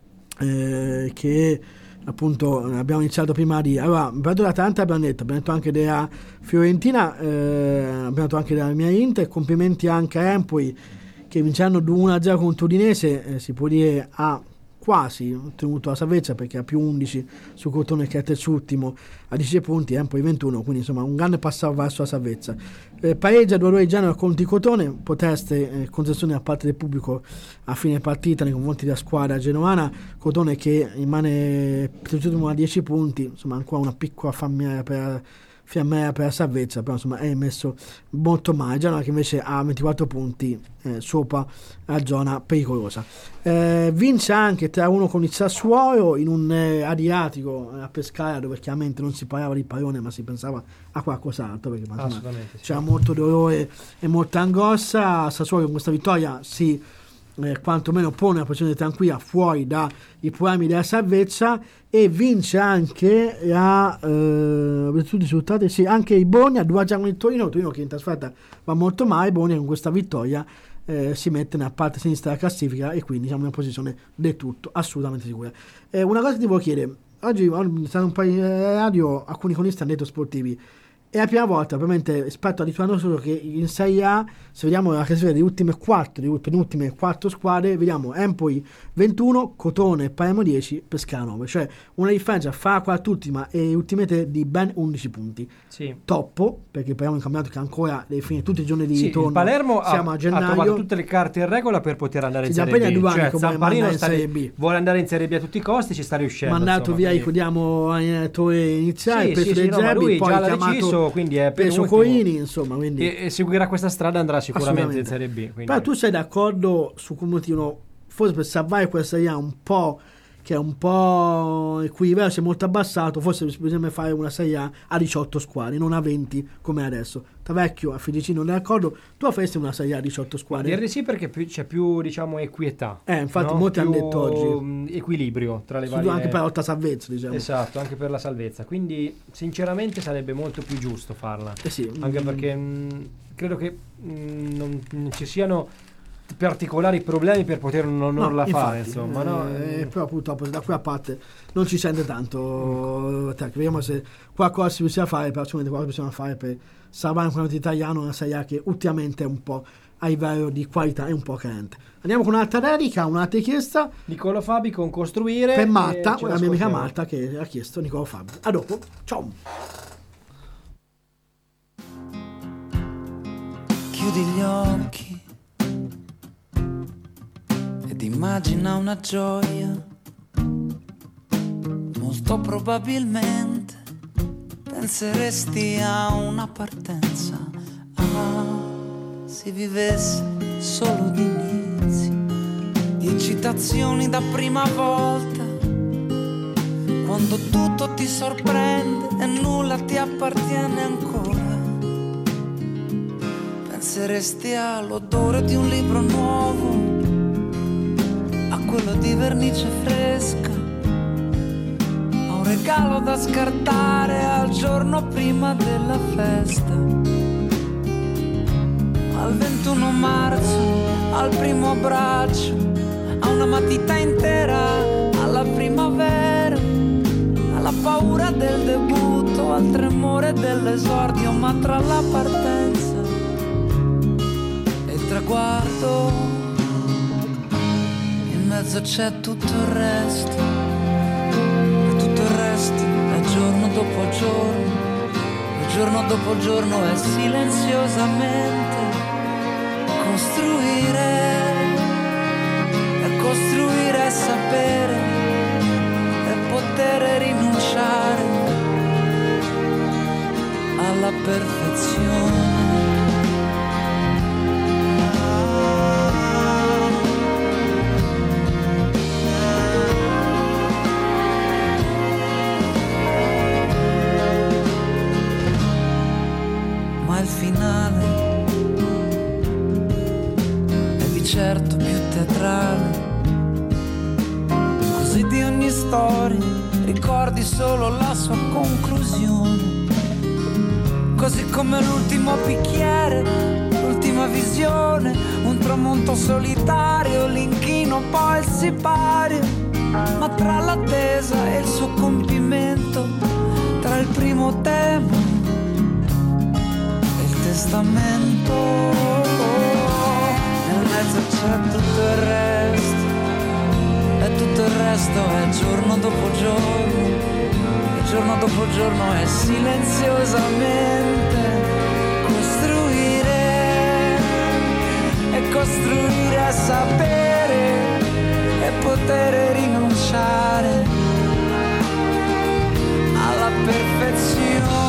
che appunto abbiamo iniziato prima di... Allora, vedo l'Atalanta, abbiamo detto anche della Fiorentina, abbiamo detto anche della mia Inter, complimenti anche a Empoli che vincendo 2-1-0 contro Udinese, si può dire ha quasi ottenuto la salvezza, perché ha più 11 su Crotone che è terzultimo a 10 punti, Empoli 21, quindi insomma un grande passaggio verso la salvezza. Pareggia 2-2 di Genoa contro Crotone, proteste, concessioni da parte del pubblico a fine partita nei confronti della squadra genoana. Crotone che rimane terzultimo a 10 punti, insomma ancora una piccola fiammella per la salvezza, però insomma è messo molto male. Genoa che invece ha 24 punti sopra la zona pericolosa. Vince anche 3-1 con il Sassuolo in un Adriatico a Pescara, dove chiaramente non si parlava di pallone ma si pensava a qualcos'altro, perché insomma, c'era molto dolore e molta angoscia. Sassuolo con questa vittoria si quantomeno pone una posizione tranquilla fuori dai problemi della salvezza, e vince anche anche il Bologna 2-0 con il Torino che in trasferta va molto male. Bologna con questa vittoria si mette nella parte sinistra della classifica, e quindi siamo in una posizione del tutto assolutamente sicura. Una cosa che ti volevo chiedere, oggi stanno un po' in radio alcuni cronisti hanno detto sportivi, è la prima volta veramente rispetto all'anno solo che in Serie A, se vediamo la classifica delle ultime 4, le penultime 4 squadre, vediamo Empoli 21, Crotone e Palermo 10, Pescara 9, cioè una differenza fra la quart'ultima e le ultime 3 di ben 11 punti. Sì. Toppo, perché parliamo di un campionato che ancora deve finire tutti i giorni di ritorno. Il Palermo siamo a gennaio, ha trovato tutte le carte in regola per poter andare in Serie B. Cioè, Zamparino in Serie B. vuole andare in Serie B a tutti i costi, ci sta riuscendo. Mandato via, ricordiamo, allenatore iniziale, il peso dei Zerbi, poi già l'ha chiamato deciso, quindi è peso Coini, insomma, quindi e seguirà questa strada, andrà sicuramente in Serie B. Quindi. Però tu sei d'accordo su come forse per salvare questa Serie A un po', che è un po' equilibrato, si è molto abbassato, forse bisogna fare una Serie A 18 squadre, non a 20 come adesso. Tavecchio a Fedicino non è d'accordo, tu faresti una Serie A 18 squadre? Direi sì, perché c'è più, diciamo, equità. Infatti, no? molti hanno detto oggi equilibrio tra le varie, anche per la lotta salvezza, diciamo. Esatto, anche per la salvezza. Quindi sinceramente sarebbe molto più giusto farla. Sì. Anche perché credo che non ci siano particolari problemi per poter non fare, insomma, no? Però purtroppo da quella parte non ci sente tanto. Vediamo se qualcosa si riuscirà a fare, però qualcosa possiamo fare per salvare un campionato italiano, una Serie A che ultimamente è un po' a livello di qualità è un po' carente. Andiamo con un'altra dedica, un'altra richiesta. Nicola Fabi con Costruire per Marta, la mia amica Marta che ha chiesto Nicola Fabi. A dopo, ciao. Chiudi gli occhi ed immagina una gioia molto molto probabilmente penseresti a una partenza. Se vivesse solo di inizi, di eccitazioni da prima volta, quando tutto ti sorprende e nulla ti appartiene ancora. Penseresti all'odore di un libro nuovo, a quello di vernice fresca, a un regalo da scartare al giorno prima della festa. Al 21 marzo, al primo abbraccio, a una matita intera, alla primavera, alla paura del debutto, al tremore dell'esordio, ma tra la partenza e il traguardo, in mezzo c'è tutto il resto, e tutto il resto è giorno dopo giorno, e giorno dopo giorno è silenziosamente costruire, sapere e poter rinunciare alla perfezione. Ma il finale certo più teatrale, così di ogni storia ricordi solo la sua conclusione, così come l'ultimo bicchiere, l'ultima visione, un tramonto solitario, l'inchino poi il sipario, ma tra l'attesa e il suo compimento, tra il primo tema e il testamento, nel mezzo c'è tutto il resto, e tutto il resto è giorno dopo giorno, e giorno dopo giorno è silenziosamente costruire, sapere e poter rinunciare alla perfezione.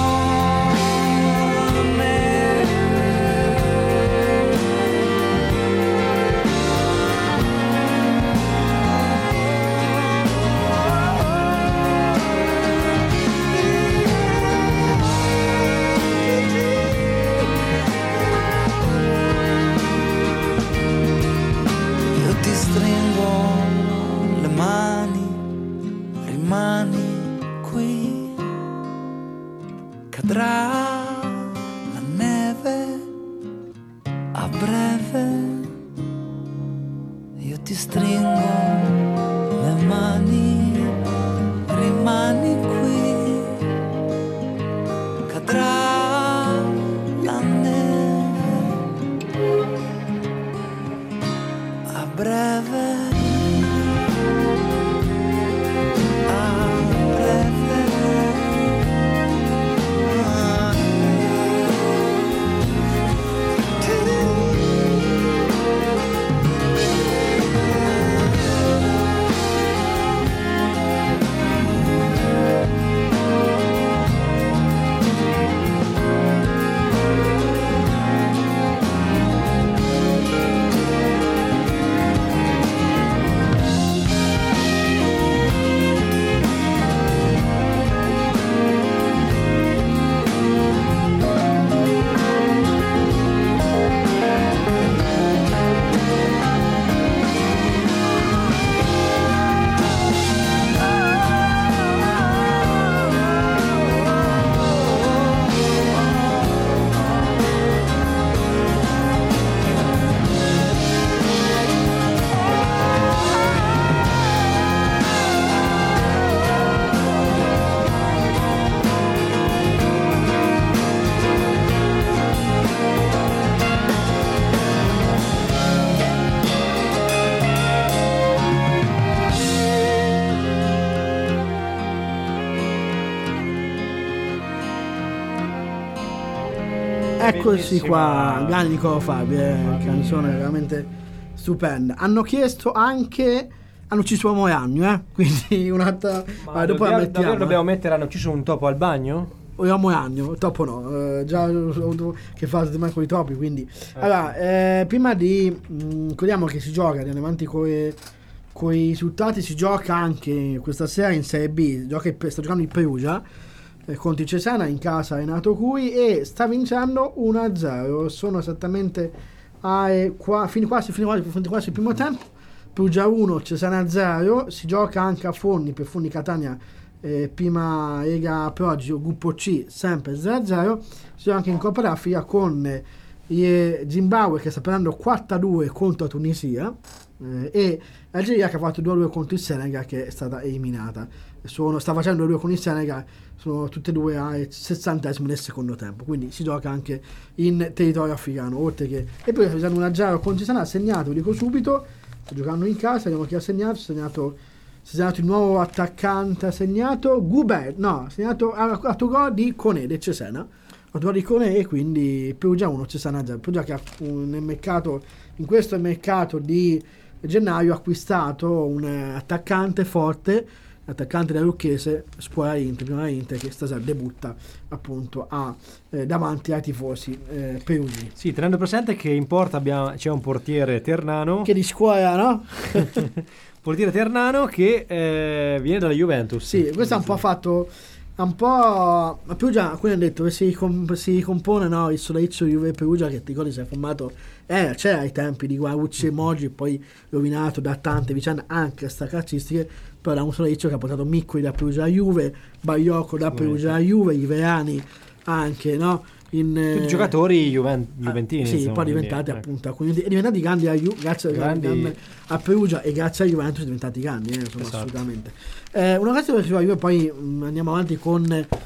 Stringo le mani, rimani qui, cadrà la neve a breve, io ti stringo le mani, rimani qui, cadrà la neve a breve. Eccoci qua, Gannico Fabio, canzone veramente stupenda. Hanno chiesto anche hanno ucciso uomo e ragno, quindi un'altra. Ma dopo davvero dobbiamo mettere hanno ucciso un topo al bagno? Uomo e ragno, topo no, già che fa settimana con i topi, quindi. Allora, prima di ricordiamo che si gioca, andiamo avanti con i risultati, si gioca anche questa sera in Serie B, sta giocando il Perugia contro il Cesena in casa Renato Cui e sta vincendo 1-0, sono esattamente fin quasi il primo tempo. Perugia 1, Cesena 0, si gioca anche a Forni, per Forni Catania, prima Lega per oggi, gruppo C, sempre 0-0, si gioca anche in Coppa d'Africa con Zimbabwe che sta prendendo 4-2 contro la Tunisia e Algeria che ha fatto 2-2 contro il Senegal che è stata eliminata. Sta facendo 2 con il Senegal, sono tutte e due al 60esimo del secondo tempo, quindi si gioca anche in territorio africano, oltre che. E poi sta facendo 1-0 contro il Senegal, segnato, lo dico subito, sta giocando in casa, vediamo chi ha segnato il nuovo attaccante, ha segnato Gubert, no, ha segnato 8 gol di Koné del Cesena, 8 gol di Koné, e quindi Perugia 1, Cesena 0. Perugia che in questo mercato di gennaio ha acquistato un attaccante forte, attaccante della Lucchese, scuola Inter, che stasera debutta appunto davanti ai tifosi perugini. Sì, tenendo presente che in porta c'è un portiere ternano che di scuola, no? Portiere ternano che viene dalla Juventus. Sì, questo ha un po' fatto a Perugia, quindi hanno detto che si compone, no, il sodalizio Juve Perugia, che ti ricordi si è formato, c'era ai tempi di Guarucci e Moggi, poi rovinato da tante vicende anche caratteristiche, però da un sodalizio che ha portato Miccoli da Perugia a Juve, Baiocco da Perugia a Juve, i Verani anche, no? Tutti giocatori juventini, sì, insomma, poi diventati appunto diventati grandi grazie a Perugia e grazie a Juventus diventati grandi, insomma, esatto. Assolutamente. Una cosa che io poi andiamo avanti con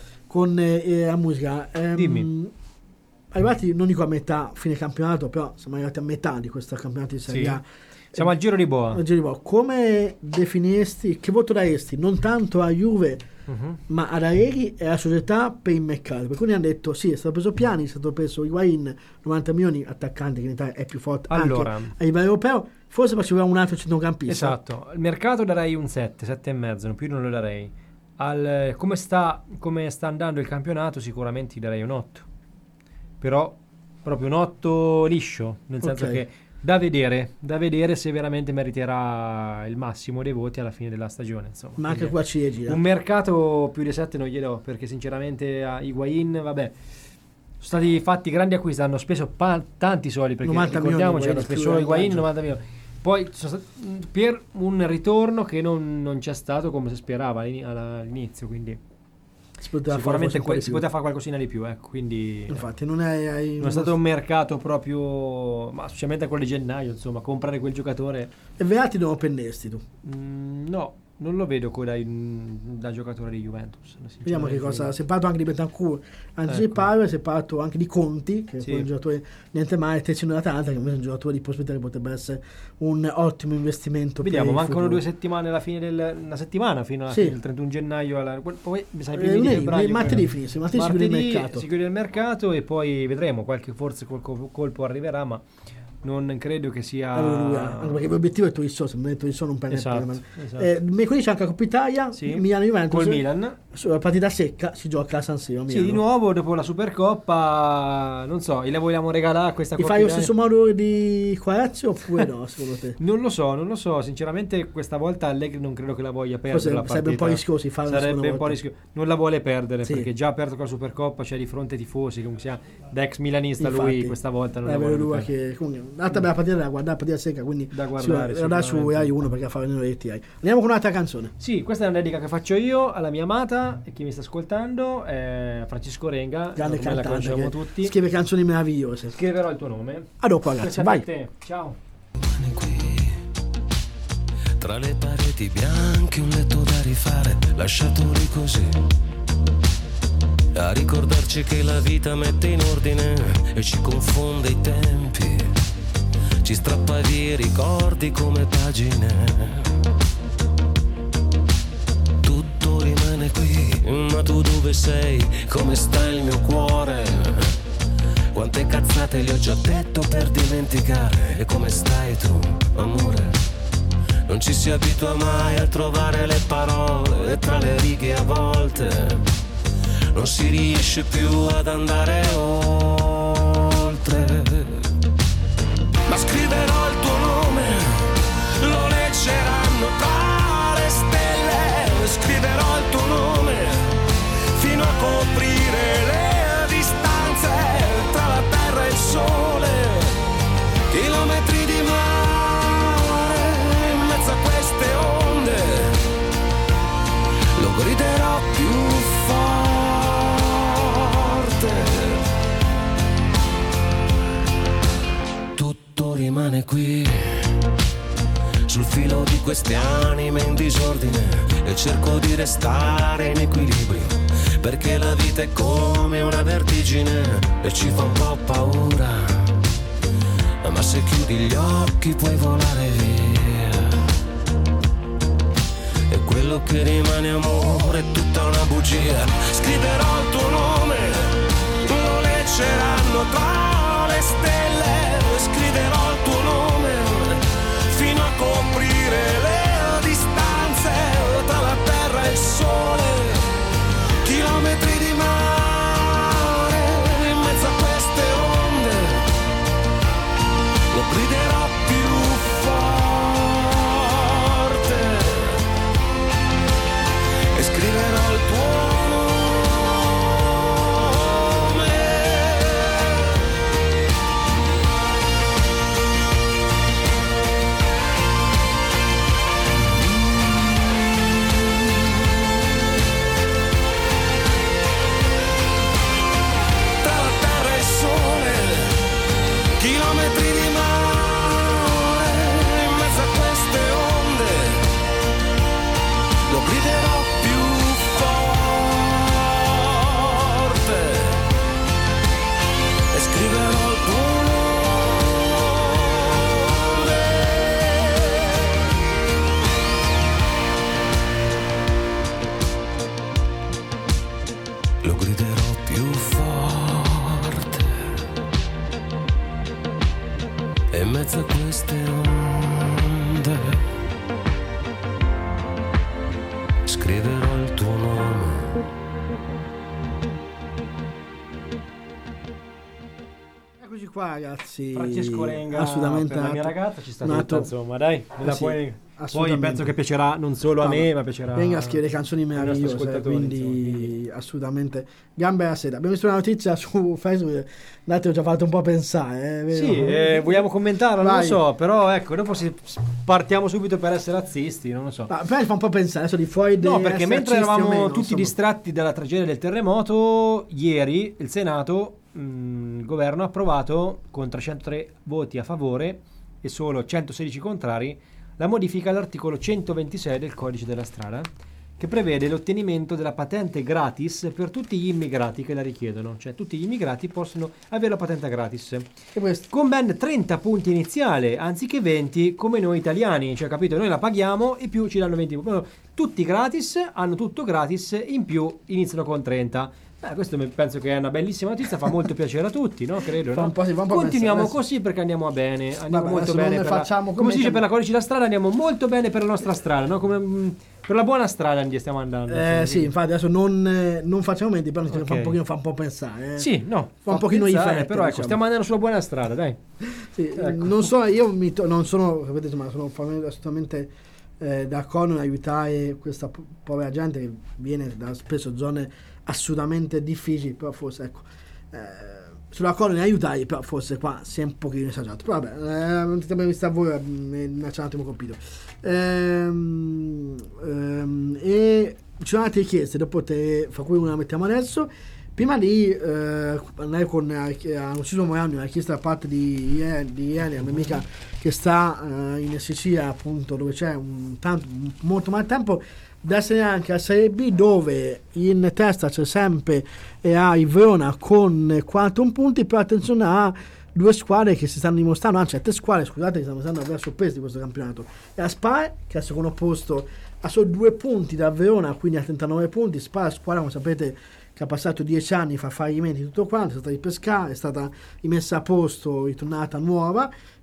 la musica. Dimmi. Arrivati non dico a metà fine campionato, però siamo arrivati a metà di questo campionato di Serie A. Siamo al giro di boa. Come definiresti, che voto daresti non tanto a Juve ma ad Allegri e alla società per il mercato? Perché quindi hanno detto sì, è stato preso Piani, è stato preso Higuain, 90 milioni, attaccante che in Italia è più forte anche a livello europeo, forse faceva un altro centrocampista. Esatto, il mercato darei un 7,5, più non lo darei. Come sta andando il campionato sicuramente gli darei un 8, però proprio un 8 liscio, nel senso che da vedere se veramente meriterà il massimo dei voti alla fine della stagione, insomma. Ma anche qua ci gira. Un mercato più di 7 non glielo do, perché sinceramente a Higuain, sono stati fatti grandi acquisti, hanno speso tanti soldi, perché ricordiamoci, hanno speso solo Higuain 90 milioni. Poi per un ritorno che non c'è stato come si sperava all'inizio, quindi sicuramente si poteva fare qualcosina di più, quindi infatti non è stato un mercato proprio, ma specialmente quello di gennaio, insomma, comprare quel giocatore. E Verratti dove penderesti tu? No, non lo vedo da giocatore di Juventus. Vediamo che cosa. Si è parlato anche di Betancourt anticipato, si è parlato anche di Conti, che è un giocatore niente male, terzino dell'Atalanta, che invece è un giocatore di prospettiva che potrebbe essere un ottimo investimento. Vediamo, mancano 2 settimane alla fine una settimana fino alla fine del 31 gennaio. Poi martedì finisce, martedì si chiude il mercato e poi vedremo, forse colpo arriverà, ma non credo che sia anche perché l'obiettivo è Tolisso, se non Tolisso non prende esatto. Mercoledì c'è anche la Coppa Italia, Milano Juventus col Milan, sulla partita secca si gioca a San Siro a Milano. Sì, di nuovo dopo la Supercoppa, non so, la vogliamo regalare questa Coppa Italia? Fai lo stesso modo di Quarazio oppure no, secondo te? Non lo so, sinceramente questa volta Allegri non credo che la voglia perdere. Forse sarebbe un po' rischioso sarebbe un po' rischioso, non la vuole perdere perché già ha aperto con la Supercoppa, c'è di fronte tifosi, comunque sia da ex milanista. Infatti, lui questa volta non la vuole che un'altra bella partita da guardare, partita secca, quindi da guardare su Rai 1 perché fa venire le TI. Andiamo con un'altra canzone. Sì, questa è una dedica che faccio io alla mia amata e chi mi sta ascoltando è Francesco Renga, grande cantante, la conosciamo tutti, scrive canzoni meravigliose. Scriverò il tuo nome. A dopo ragazzi, vai. Ciao. Qui, tra le pareti bianche un letto da rifare, lasciato lì così, a ricordarci che la vita mette in ordine e ci confonde i tempi, ci strappa via i ricordi come pagine. Tutto rimane qui, ma tu dove sei? Come sta il mio cuore? Quante cazzate gli ho già detto per dimenticare. E come stai tu, amore? Non ci si abitua mai a trovare le parole e tra le righe a volte non si riesce più ad andare oltre. Ma scriverò il tuo nome, lo leggeranno tra le stelle. Scriverò il tuo nome fino a coprire le distanze tra la terra e il sole. Chilometri di mare in mezzo a queste onde, lo griderò più forte. Tutto rimane qui, sul filo di queste anime in disordine, e cerco di restare in equilibrio, perché la vita è come una vertigine e ci fa un po' paura. Ma se chiudi gli occhi puoi volare via, e quello che rimane amore è tutta una bugia. Scriverò il tuo nome, lo leggeranno tra le stelle. Scriverò il tuo nome fino a coprire le distanze tra la terra e il sole. Chilometri di mare in mezzo a queste onde, lo griderò più forte e scriverò il tuo nome. Tra la terra e il sole, chilometri di mare in mezzo a queste onde, lo griderò più forte e scriverò il tuo nome. Lo griderò più forte e in mezzo a queste onde scriverò il tuo nome. Eccoci qua, ragazzi. Francesco Renga, assolutamente per la mia ragazza ci sta un tutta, atto- insomma, dai, me la sì, poi assolutamente. penso che piacerà non solo a me, ma piacerà Venga a scrivere canzoni ai nostri meravigliose, ascoltatori, quindi assolutamente gambe alla seta. Abbiamo visto una notizia su Facebook, Date, ho già fatto un po' pensare, vero? Sì, vogliamo commentarla, non lo Vai. so, però ecco, dopo partiamo subito per essere razzisti, non lo so. Ma poi fa un po' pensare adesso di fuori No, perché mentre eravamo tutti insomma. distratti dalla tragedia del terremoto, ieri il Senato, il governo ha approvato con 303 voti a favore e solo 116 contrari la modifica all'articolo 126 del codice della strada, che prevede l'ottenimento della patente gratis per tutti gli immigrati che la richiedono, cioè tutti gli immigrati possono avere la patente gratis con ben 30 punti iniziale anziché 20 come noi italiani, cioè capito, noi la paghiamo e più ci danno 20 punti. Tutti gratis, hanno tutto gratis, in più iniziano con 30. Questo penso che è una bellissima notizia, fa molto piacere a tutti, no? Credo, no? Continuiamo pensare, così perché andiamo bene, andiamo molto non bene ne per facciamo come si dice come- per la codice della strada, andiamo molto bene per la nostra strada, no? Come per la buona strada stiamo andando. Sì, infatti adesso non facciamo menti, però Ok. fa un po' pensare. Sì, no, fa un pochino di pensare, fretta, però ecco, diciamo. stiamo andando sulla buona strada, dai. Sì, Ecco. non so, non sono, vedete, ma sono assolutamente d'accordo in aiutare questa povera gente che viene da spesso zone assolutamente difficili, però forse ecco, sono d'accordo in aiutare, però forse qua si è un pochino esagerato. Però vabbè, non ti abbiamo visto a voi, mi ha un attimo colpito. E ci sono altre richieste, dopo fra cui una la mettiamo adesso. Prima di andare con Ucciso Morano, una richiesta da parte di ieri, la mia amica che sta in Sicilia, appunto, dove c'è molto maltempo, da segnalare anche la Serie B, dove in testa c'è sempre il Verona con 41 punti, però attenzione a due squadre che si stanno dimostrando, anzi 7 squadre, scusate, che stanno dimostrando davvero sorprese di questo campionato. E la Spal, che è al secondo posto, ha solo 2 punti da Verona, quindi a 39 punti. Spal, squadra, come sapete, che ha passato 10 anni fa fallimenti tutto quanto, è stata ripescata, è stata rimessa a posto, ritornata nuova,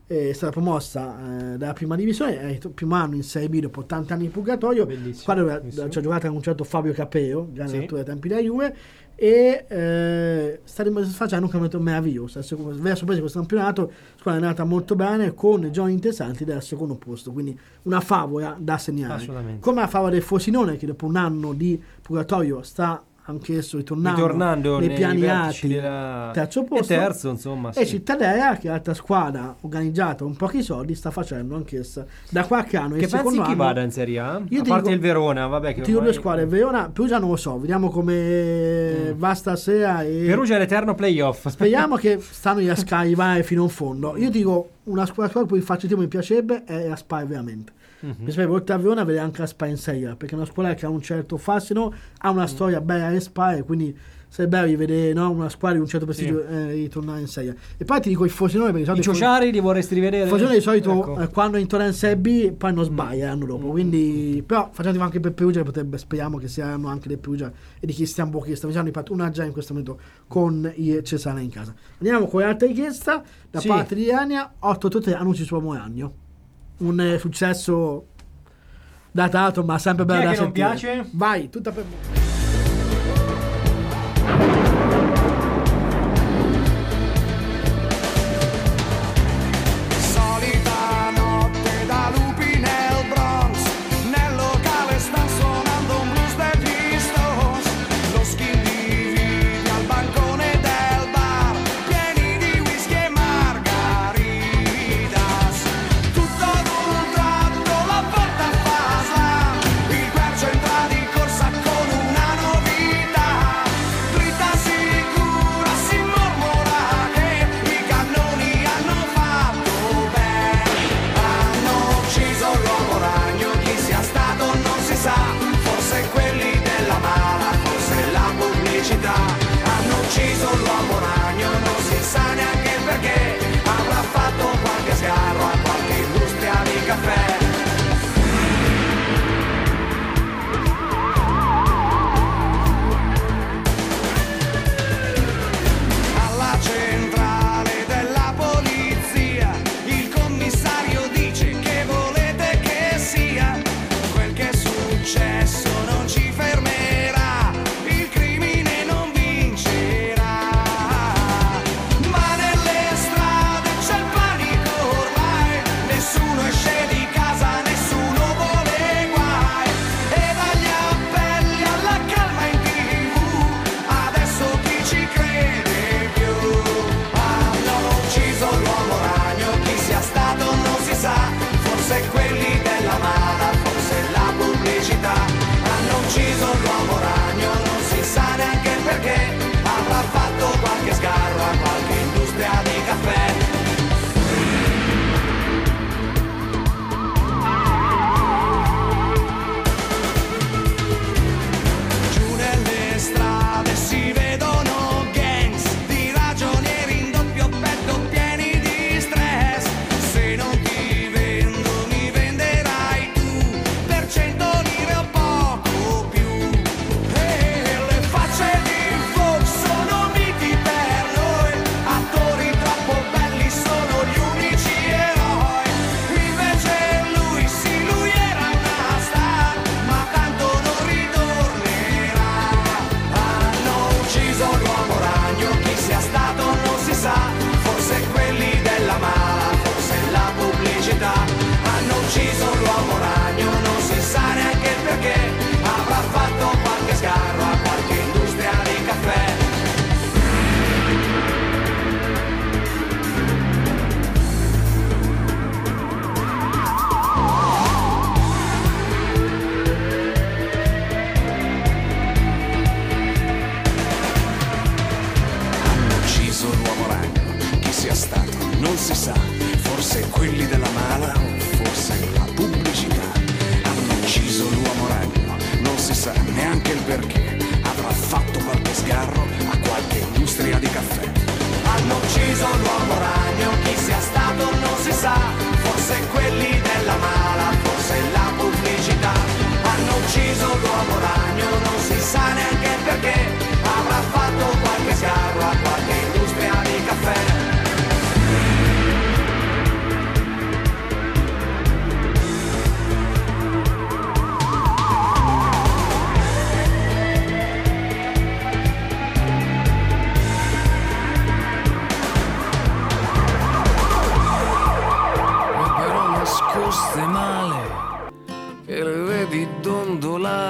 è stata promossa dalla prima divisione, è il primo anno in Serie B dopo tanti anni di purgatorio. Squadra ci ha giocato con un certo Fabio Capeo, grande attore ai tempi della Juve, e sta facendo un campionato meraviglioso. Verso questo campionato, la squadra è andata molto bene con giovani interessanti del secondo posto, quindi una favola da segnare, come la favola del Frosinone, che dopo un anno di purgatorio sta anch'esso ritornando nei piani alti, terzo posto, e terzo, insomma, e Cittadella, che è l'altra squadra organizzata con pochi soldi, sta facendo anch'essa da qualche anno. Che pensi chi vada in Serie A? A parte il Verona, vabbè, che tiro due squadre, Verona, Perugia non lo so, vediamo come va stasera. Perugia è l'eterno playoff, speriamo che stanno a arrivare fino in fondo. Io dico una squadra cui faccio tipo mi piacerebbe è la Spal, veramente. Mi spiego, oltre a Verona vede anche la Spal in Serie A, perché è una squadra che ha un certo fascino, ha una storia bella alle Spal, quindi sarebbe bello rivedere, no, una squadra di un certo prestigio ritornare in Serie A. E poi ti dico il Frosinone, perché i Ciociari li vorresti rivedere? Il Frosinone di solito quando ritorna in Serie B poi non sbaglia l'anno dopo, quindi però facciamo anche per Perugia, che potrebbe, speriamo che siano anche del Perugia e di Cristian Bocchi, che sta facendo una già in questo momento con il Cesana in casa. Andiamo con l'altra richiesta da parte di Ania. 883 annunci su Moragno, un successo datato ma sempre bello da sentire. Non piace? Vai, tutta per me.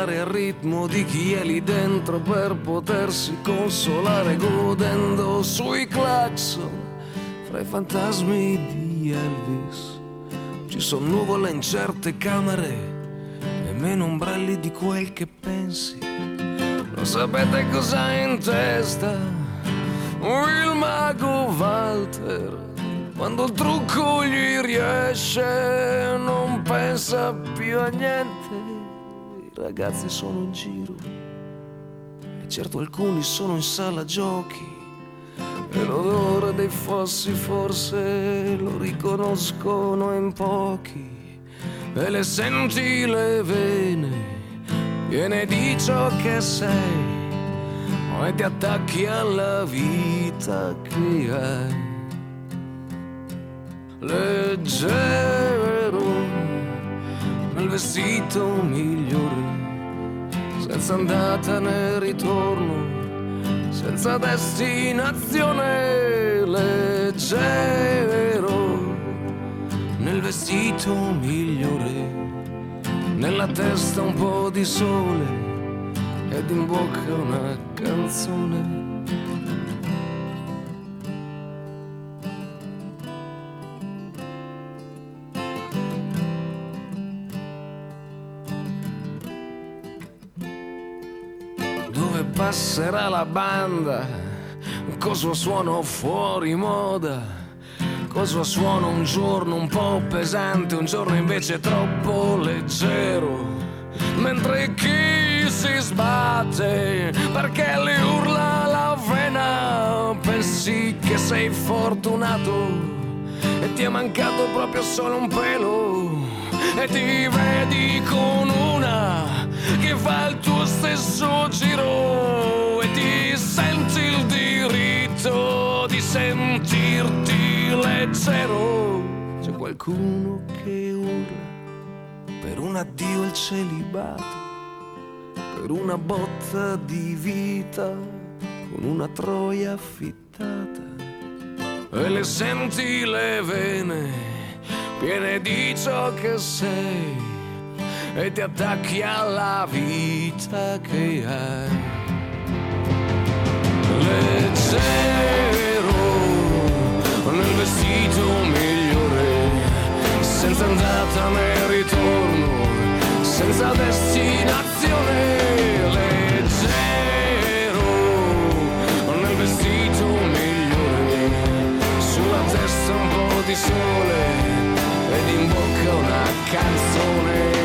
ballare al ritmo di chi è lì dentro per potersi consolare godendo sui clacson fra i fantasmi di Elvis. Ci sono nuvole in certe camere e meno ombrelli di quel che pensi. Non sapete cosa ha in testa il mago Walter. Quando il trucco gli riesce non pensa più a niente. I ragazzi sono in giro e certo alcuni sono in sala giochi e l'odore dei fossi forse lo riconoscono in pochi. E le senti le vene piene di ciò che sei e ti attacchi alla vita che hai. Leggero nel vestito migliore, senza andata né ritorno, senza destinazione. Leggero nel vestito migliore, nella testa un po' di sole ed in bocca una canzone. Passerà la banda col suo suono fuori moda, col suo suono un giorno un po' pesante, un giorno invece troppo leggero, mentre chi si sbatte perché le urla la vena pensi che sei fortunato e ti è mancato proprio solo un pelo e ti vedi con una che fa il tuo stesso giro e ti senti il diritto di sentirti leggero. C'è qualcuno che urla per un addio al celibato, per una botta di vita con una troia affittata, e le senti le vene piene di ciò che sei e ti attacchi alla vita che hai. Leggero nel vestito migliore, senza andata né ritorno, senza destinazione. Leggero nel vestito migliore, sulla testa un po' di sole ed in bocca una canzone.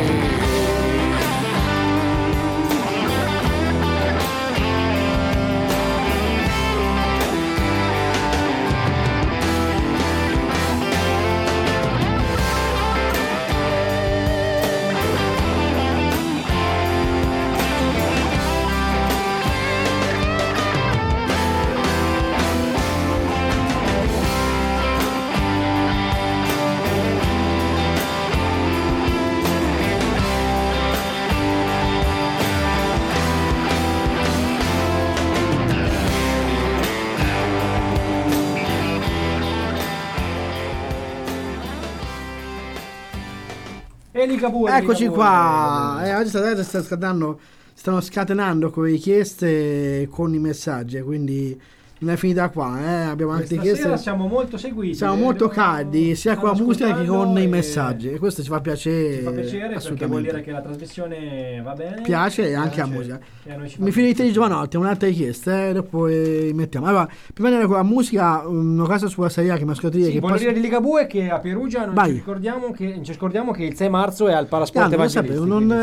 Eccoci qua. Oggi stanno scatenando con le richieste, con i messaggi, quindi non è finita qua. Abbiamo anche richieste. Siamo molto seguiti. Siamo molto caldi, sia con la musica che con i messaggi. E questo ci fa piacere. Ci fa piacere perché vuol dire che la trasmissione va bene. Piace e anche la musica. Mi finite di giovanotti, un'altra richiesta, dopo mettiamo. Allora, prima di andare con la musica, una cosa sulla Serie A che mi ascolti che voglio dire di Ligabue che a Perugia non ci scordiamo che il 6 marzo è al Palasport Evangelisti.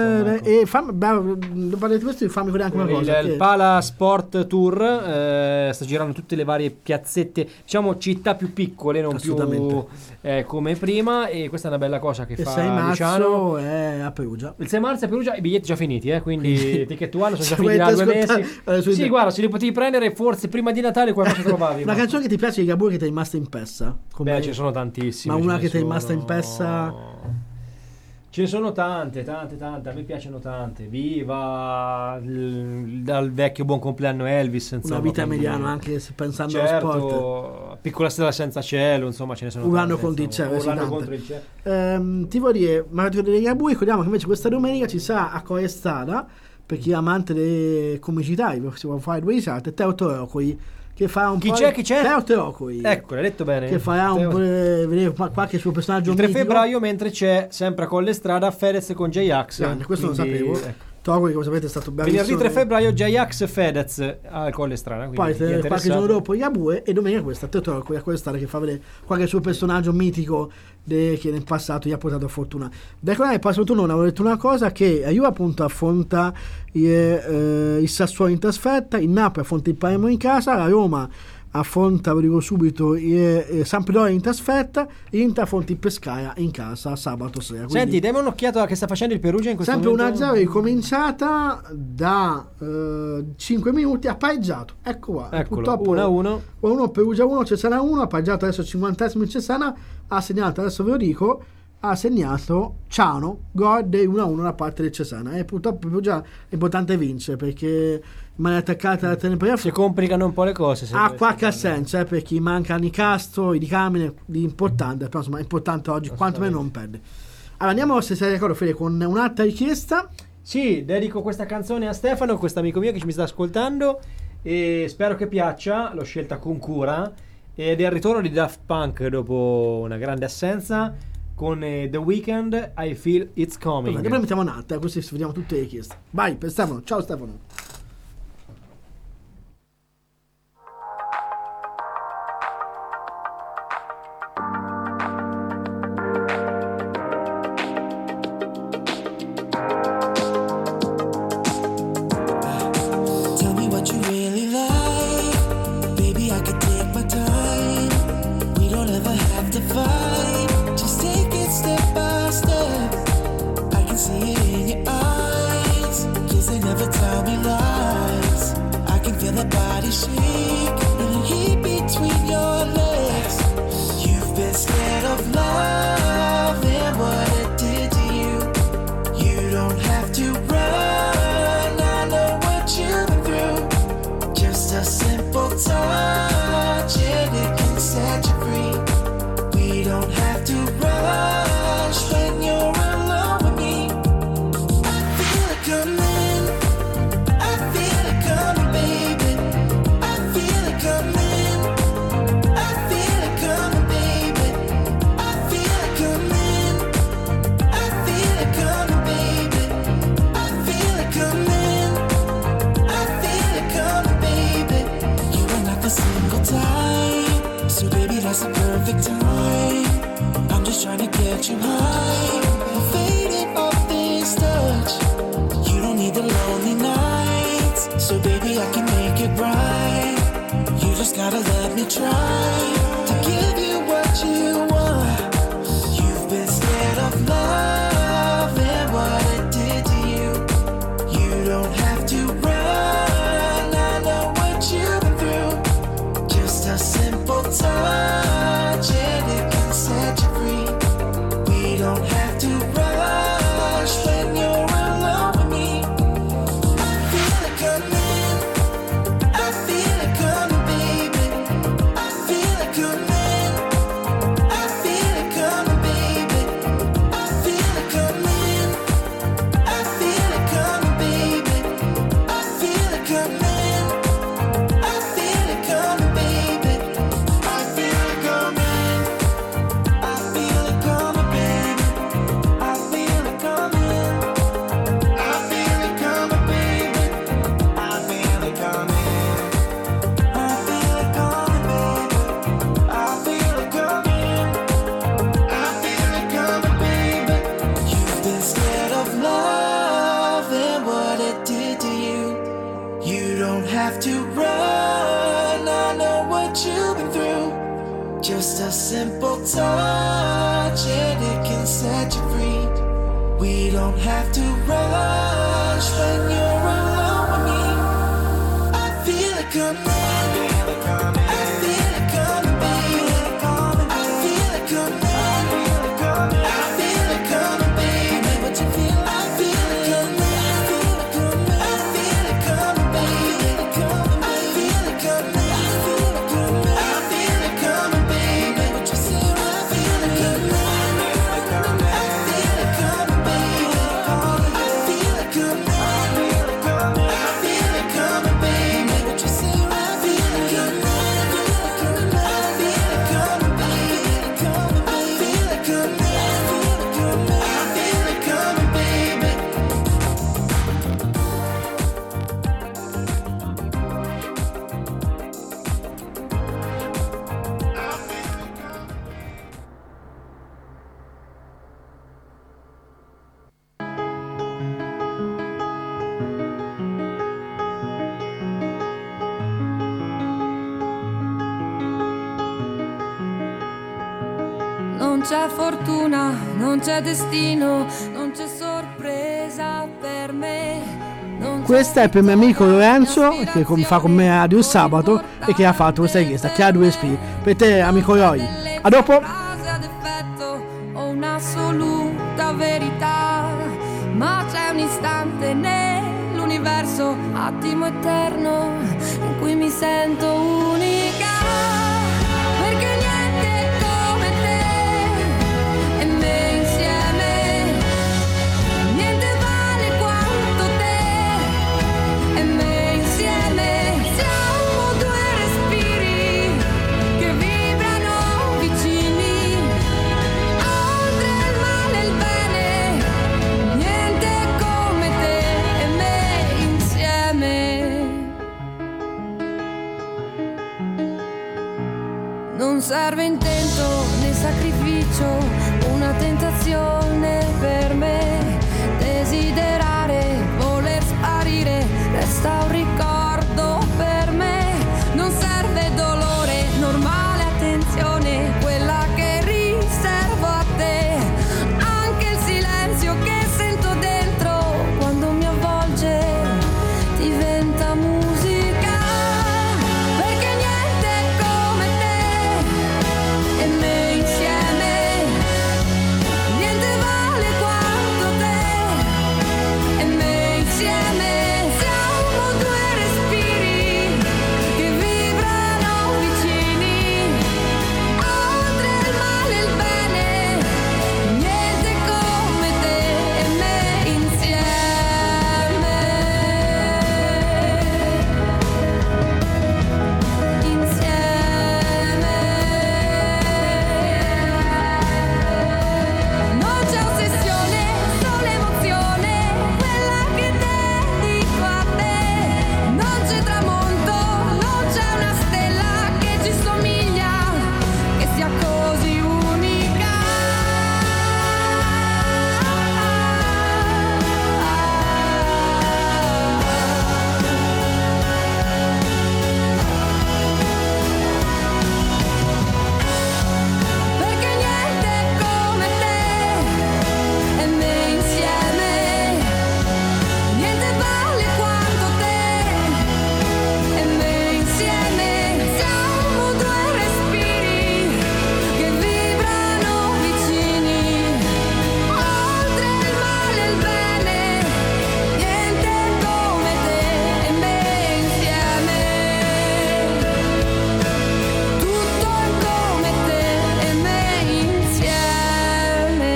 Dopo questo fammi vedere anche una cosa. Il Palasport Tour sta girando tutte le varie piazzette, diciamo città più piccole, non più come prima, e questa è una bella cosa che fa 6 marzo Luciano. È a Perugia. Il 6 marzo è a Perugia, i biglietti già finiti, quindi Ticket One sono già finiti da 2 mesi. Sì, guarda, se li potevi prendere forse prima di Natale qualcosa trovavi. Una canzone che ti piace di Ligabue che ti è rimasta impressa? Beh, ce ne sono tantissime. Ma una che ti è rimasta impressa? Ce ne sono tante, a me piacciono tante. Viva dal vecchio buon compleanno Elvis, insomma, una vita mediana, anche pensando allo sport. Piccola stella senza cielo, insomma ce ne sono Urano tante, contro il cielo, Urano sì, contro il cielo. ti voglio dire, ma degli Ligabue, ricordiamo che invece questa domenica ci sarà a Coestrada, per chi è amante delle comicità, si può fare due risate, Teo Torocoi, che farà un Chi c'è? Teo Torocoi, ecco, l'hai detto bene, che farà vedere qualche suo personaggio il 3 mitico. febbraio, mentre c'è sempre a Collestrada Fedez con J-Ax. Grande, questo quindi, non lo sapevo. ecco. Torocoi, come sapete, è stato bravissimo. Venerdì 3 febbraio J-Ax Fedez al Collestrada. Poi qualche giorno dopo Ligabue, e domenica questa Teo Torocoi a Coestrada, che fa vedere qualche suo personaggio mitico che nel passato gli ha portato fortuna. Da qua il prossimo turno avevo detto una cosa, che Juve appunto affronta il Sassuolo in trasferta, il Napoli affronta il Palermo in casa, la Roma affronta, lo dico subito, Sampdoria in trasferta, l'Inter affronta il Pescara in casa sabato sera. Quindi, senti, diamo un'occhiata a che sta facendo il Perugia in questo sempre momento. 1-0, ricominciata da 5 minuti, ha pareggiato, ecco qua. Eccolo, purtroppo 1-1 Perugia 1, Cesana 1, ha pareggiato adesso 50esimo in Cesana, ha segnato, adesso ve lo dico, ha segnato Ciano, gol del 1-1 da parte del Cesana, e purtroppo Perugia è importante vincere, perché in maniera attaccata si complicano un po' le cose, ha qualche assenza, perché mancano i Castro, i Di Camine, di importante, però insomma è importante oggi quantomeno non perde. Allora andiamo, se sei d'accordo Fede, con un'altra richiesta. Sì, dedico questa canzone a Stefano, questo amico mio che mi sta ascoltando, e spero che piaccia, l'ho scelta con cura, ed è il ritorno di Daft Punk dopo una grande assenza con The Weeknd, I Feel It's Coming. Poi mettiamo un'altra, così vediamo tutte le richieste. Vai per Stefano, ciao Stefano. Non c'è fortuna, non c'è destino, non c'è sorpresa per me. Questa è per mio amico Lorenzo, che fa con me Radio il sabato e che ha fatto questa richiesta, che ha 2 SP. Per te, amico Roy. A dopo. Ho un'assoluta verità, ma c'è un istante nell'universo, attimo eterno, in cui mi sento unica. Perché niente come te e me insieme, niente vale quanto te e me insieme. Siamo 2 respiri che vibrano vicini, oltre il male e il bene, niente come te e me insieme. Non serve intento né sacrificio, una tentazione per me. Desiderare, voler sparire, resta un ricordo per me. Non serve dolore, normale attenzione, quella che riservo a te. Anche il silenzio che sento dentro quando mi avvolge diventa musica. Perché niente come te e me insieme, niente vale quanto te e me insieme. Siamo 2 respiri che vibrano vicini, oltre il male e il bene, niente come te e me insieme. Non c'è ossessione, solo emozione, quella che dedico a te. Non c'è tramonto, non c'è una stella che ci somiglia, che sia così unica. Perché niente come te e me insieme, niente vale quanto te e me insieme. Siamo 2 respiri che vibrano vicini, oltre il male e il bene, niente come te e me insieme. Tutto è come te e me insieme.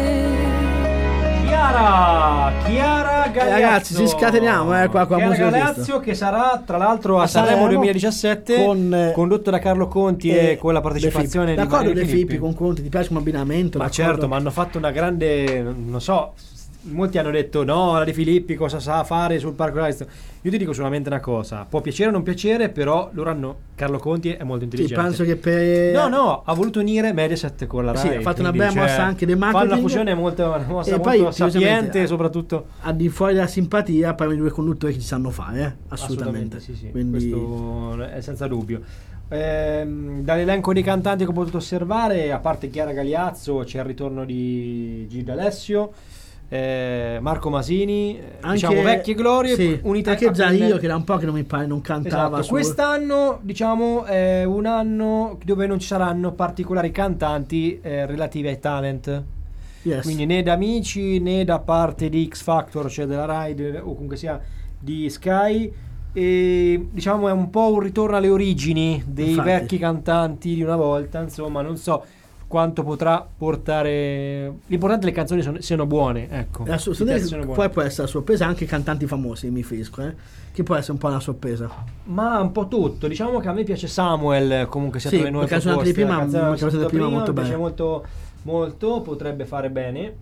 Chiara Galeazzo. Ragazzi, ci scateniamo qua con la Chiara musica Galeazzo, che sarà tra l'altro a Sanremo 2017 condotto da Carlo Conti e con la partecipazione di d'accordo, Mario De Filippi. Filippi con Conti, ti piace come abbinamento? Ma d'accordo? certo, ma hanno fatto una grande, non so, molti hanno detto no, la De Filippi cosa sa fare sul Parco Rai. Io ti dico solamente una cosa, può piacere o non piacere, però loro hanno, Carlo Conti è molto Sì, intelligente. penso che per... No, ha voluto unire Mediaset con la Rai. Sì, ha fatto una quindi, bella mossa anche del marketing. Fa una fusione molto, una mossa E molto poi, sapiente, soprattutto. Al di fuori della simpatia, poi i 2 conduttori che ci sanno fare, assolutamente. Sì, Quindi... questo è senza dubbio. Dall'elenco dei cantanti che ho potuto osservare, a parte Chiara Galeazzo, c'è il ritorno di Gildo Alessio, Marco Masini, anche, diciamo vecchie glorie, sì, unite anche a Giaio, che da un po' che non mi pare non cantava. Esatto. Quest'anno diciamo è un anno dove non ci saranno particolari cantanti relativi ai talent. Yes. Quindi né da Amici né da parte di X Factor, cioè della Rai o comunque sia di Sky, e diciamo è un po' un ritorno alle origini dei Infatti. vecchi cantanti di una volta, insomma non so quanto potrà portare. L'importante è che le canzoni siano buone, ecco. Poi può essere a sorpresa anche cantanti famosi, mi riferisco, che può essere un po' una sorpresa. Ma un po' tutto, diciamo che a me piace Samuel, comunque sia sì, tra le nuove proposte. La canzone di prima molto bene. Mi piace molto, potrebbe fare bene.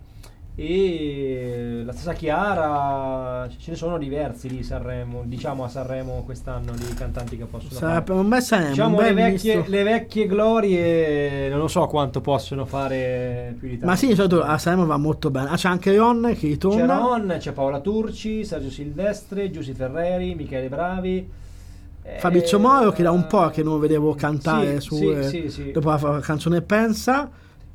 E la stessa Chiara, ce ne sono diversi di Sanremo, diciamo a Sanremo quest'anno, di cantanti che possono fare. Per me Sanremo, diciamo le vecchie glorie non lo so quanto possono fare più di tanto. Ma sì, a Sanremo va molto bene. C'è anche Ron che ritorna. C'è Ron, c'è Paola Turci, Sergio Silvestri, Giussi Ferreri, Michele Bravi, Fabrizio Moro, che da un po' che non vedevo cantare sì. dopo la canzone Pensa.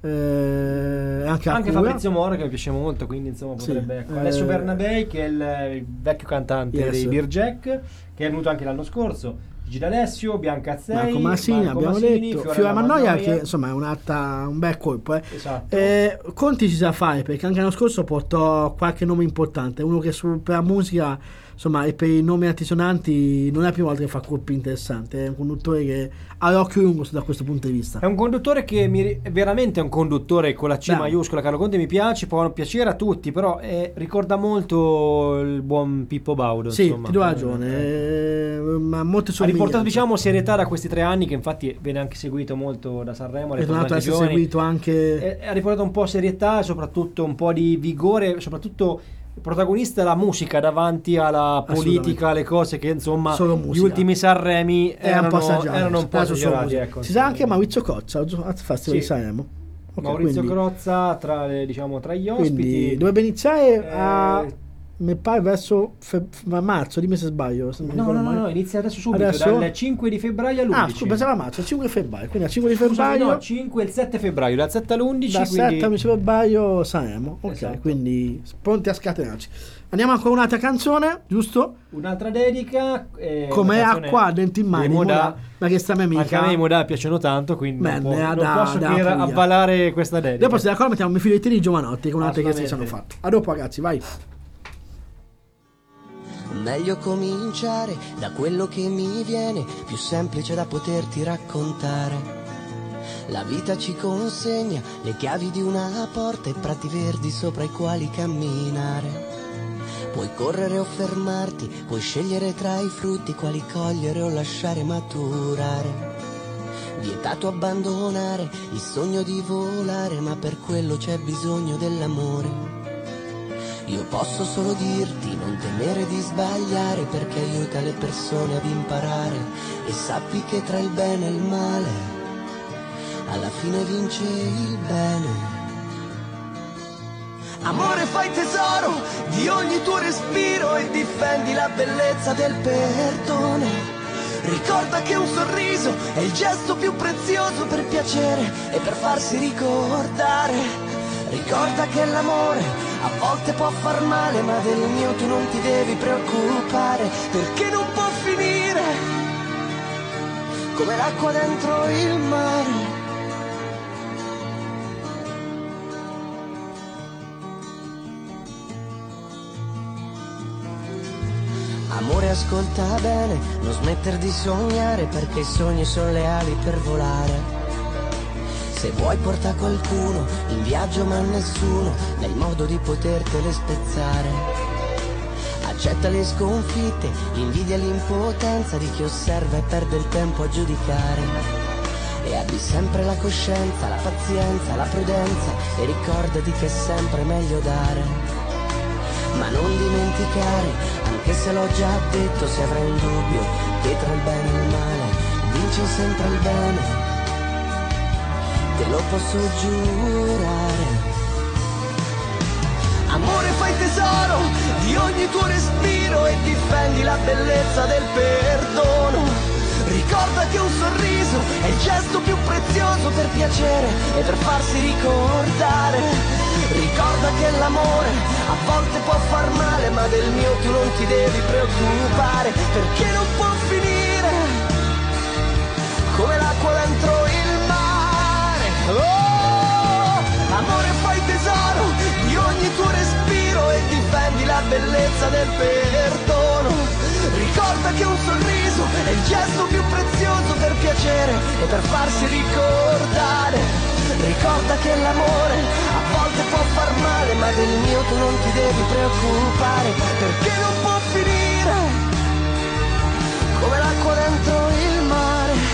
anche Fabrizio Moro, che mi piace molto, quindi insomma potrebbe, ecco. Alessio Bernabei, che è il vecchio cantante dei Beer Jack, che è venuto anche l'anno scorso. Gigi D'Alessio, Bianca Azzei, Marco Masini, abbiamo detto, Fiora Mannoia, che insomma è un bel colpo. Esatto. Conti si sa fare, perché anche l'anno scorso portò qualche nome importante, uno che per la musica, insomma, e per i nomi altisonanti non è la prima volta che fa colpi interessanti, è un conduttore che ha l'occhio lungo da questo punto di vista. È un conduttore che veramente è un conduttore con la C maiuscola. Carlo Conti mi piace, può piacere a tutti, però ricorda molto il buon Pippo Baudo. Sì, insomma. ti do ragione, ma molte ha riportato, diciamo, serietà da questi 3 anni, che infatti viene anche seguito molto da Sanremo, è tornato a essere seguito anche, ha riportato un po' serietà e soprattutto un po' di vigore, soprattutto protagonista la musica davanti alla politica, alle cose che insomma gli ultimi Sanremi erano un po' esagerati, ecco. Si sa anche Maurizio Crozza al Festival di Sanremo. Maurizio Crozza tra gli ospiti. Quindi dovrebbe iniziare mi pare verso marzo, dimmi se sbaglio. No, inizia adesso subito, dal 5 di febbraio all'11. Scusa, pensavo a marzo, il 5 febbraio, quindi al 5 di febbraio. 5 e il 7 febbraio, dal 7 all'11. Dal 7 al febbraio Sanremo, ok, esatto. Quindi pronti a scatenarci. Andiamo ancora un'altra canzone, giusto? Un'altra dedica. Come Acqua dentro in mani, ma che sta mia amica. Anche a me i Modà piacciono tanto, quindi non posso che avvalare questa dedica. Dopo, se d'accordo, mettiamo Mi figlio di Giovanotti, con un'altra che si sono fatto. A dopo, ragazzi, vai. Meglio cominciare da quello che mi viene, più semplice da poterti raccontare. La vita ci consegna le chiavi di una porta e prati verdi sopra i quali camminare. Puoi correre o fermarti, puoi scegliere tra i frutti quali cogliere o lasciare maturare. Vietato abbandonare il sogno di volare, ma per quello c'è bisogno dell'amore. Io posso solo dirti non temere di sbagliare, perché aiuta le persone ad imparare. E sappi che tra il bene e il male alla fine vince il bene. Amore, fai tesoro di ogni tuo respiro e difendi la bellezza del perdono. Ricorda che un sorriso è il gesto più prezioso per piacere e per farsi ricordare. Ricorda che l'amore a volte può far male, ma del mio tu non ti devi preoccupare, perché non può finire come l'acqua dentro il mare. Amore, ascolta bene, non smettere di sognare, perché i sogni sono le ali per volare. Se vuoi porta qualcuno in viaggio, ma nessuno nel modo di potertele spezzare. Accetta le sconfitte, l'invidia e l'impotenza di chi osserva e perde il tempo a giudicare. E abbi sempre la coscienza, la pazienza, la prudenza, e ricordati che è sempre meglio dare. Ma non dimenticare, anche se l'ho già detto, se avrai un dubbio, che tra il bene e il male vince sempre il bene. Te lo posso giurare. Amore, fai tesoro di ogni tuo respiro e difendi la bellezza del perdono. Ricorda che un sorriso è il gesto più prezioso per piacere e per farsi ricordare. Ricorda che l'amore a volte può far male, ma del mio tu non ti devi preoccupare, perché non può finire come l'acqua dentro il mare. Oh, amore, fai tesoro di ogni tuo respiro e difendi la bellezza del perdono. Ricorda che un sorriso è il gesto più prezioso per piacere e per farsi ricordare. Ricorda che l'amore a volte può far male, ma del mio tu non ti devi preoccupare, perché non può finire come l'acqua dentro il mare.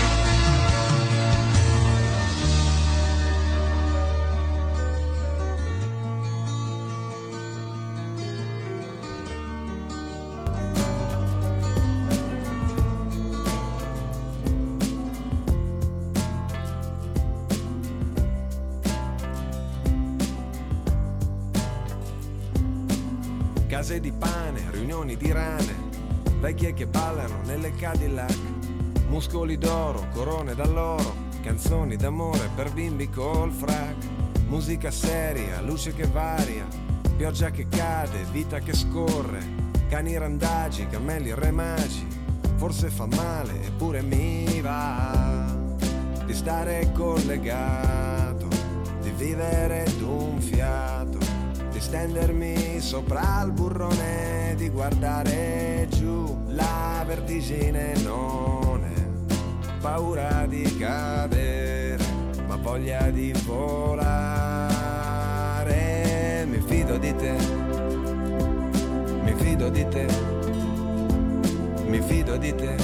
Case di pane, riunioni di rane, vecchie che ballano nelle Cadillac, muscoli d'oro, corone d'alloro, canzoni d'amore per bimbi col frac, musica seria, luce che varia, pioggia che cade, vita che scorre, cani randagi, cammelli e re magi. Forse fa male eppure mi va di stare collegato, di vivere d'un fiato, di stendermi sopra il burrone, di guardare giù. La vertigine non è paura di cadere, ma voglia di volare. Mi fido di te, mi fido di te, mi fido di te,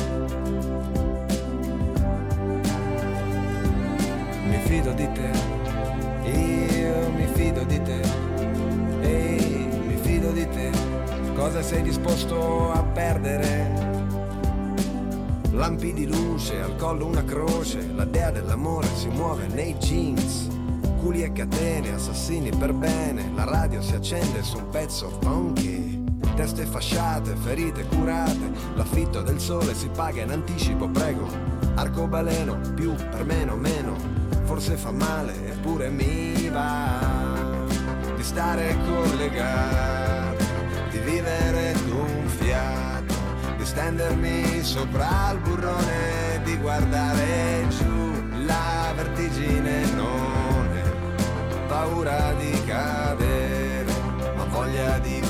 mi fido di te, io mi fido di te, ehi, mi fido di te. Cosa sei disposto a perdere? Lampi di luce, al collo una croce, la dea dell'amore si muove nei jeans. Culi e catene, assassini per bene, la radio si accende su un pezzo funky. Teste fasciate, ferite curate, l'affitto del sole si paga in anticipo, prego. Arcobaleno, più per meno, meno, forse fa male eppure mi va di stare collegato, di vivere d'un fiato, di stendermi sopra il burrone, di guardare giù. La vertigine non è paura di cadere, ma voglia di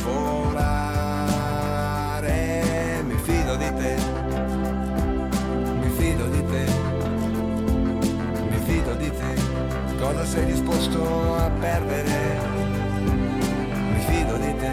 volare. Mi fido di te, mi fido di te, mi fido di te. Cosa sei disposto a perdere? Mi fido di te,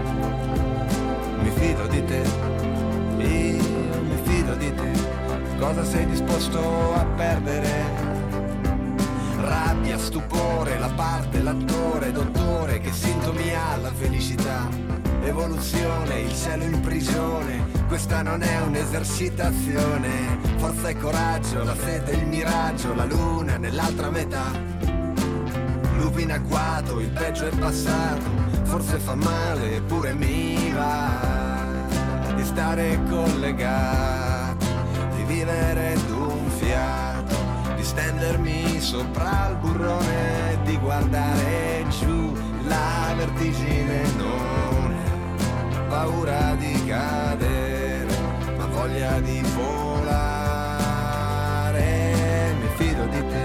mi fido di te, io mi fido di te. Cosa sei disposto a perdere? Rabbia, stupore, la parte, l'attore, dottore, che sintomi ha la felicità? Evoluzione, il cielo in prigione, questa non è un'esercitazione. Forza e coraggio, la sete, il miraggio, la luna nell'altra metà. Lupi in agguato, il peggio è passato, forse fa male eppure mi va di stare collegato, di vivere d'un fiato, di stendermi sopra il burrone, di guardare giù. La vertigine non è paura di cadere, ma voglia di volare. Mi fido di te,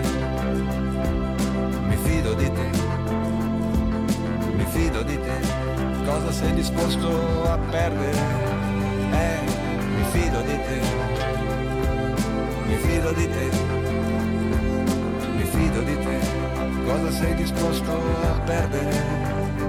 mi fido di te, mi fido di te. Cosa sei disposto a perdere? Mi fido di te, mi fido di te, mi fido di te. Cosa sei disposto a perdere?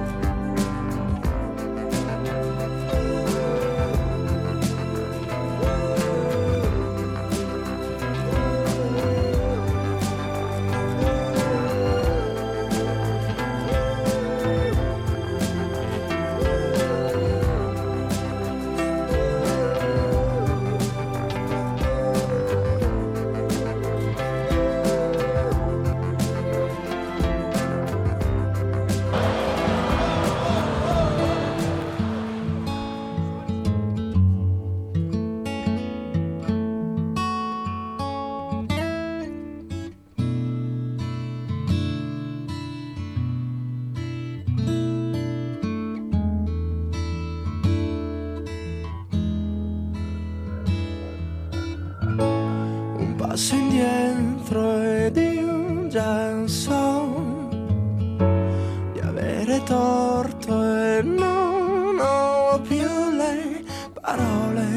Passo indietro ed io già so di avere torto e non ho più le parole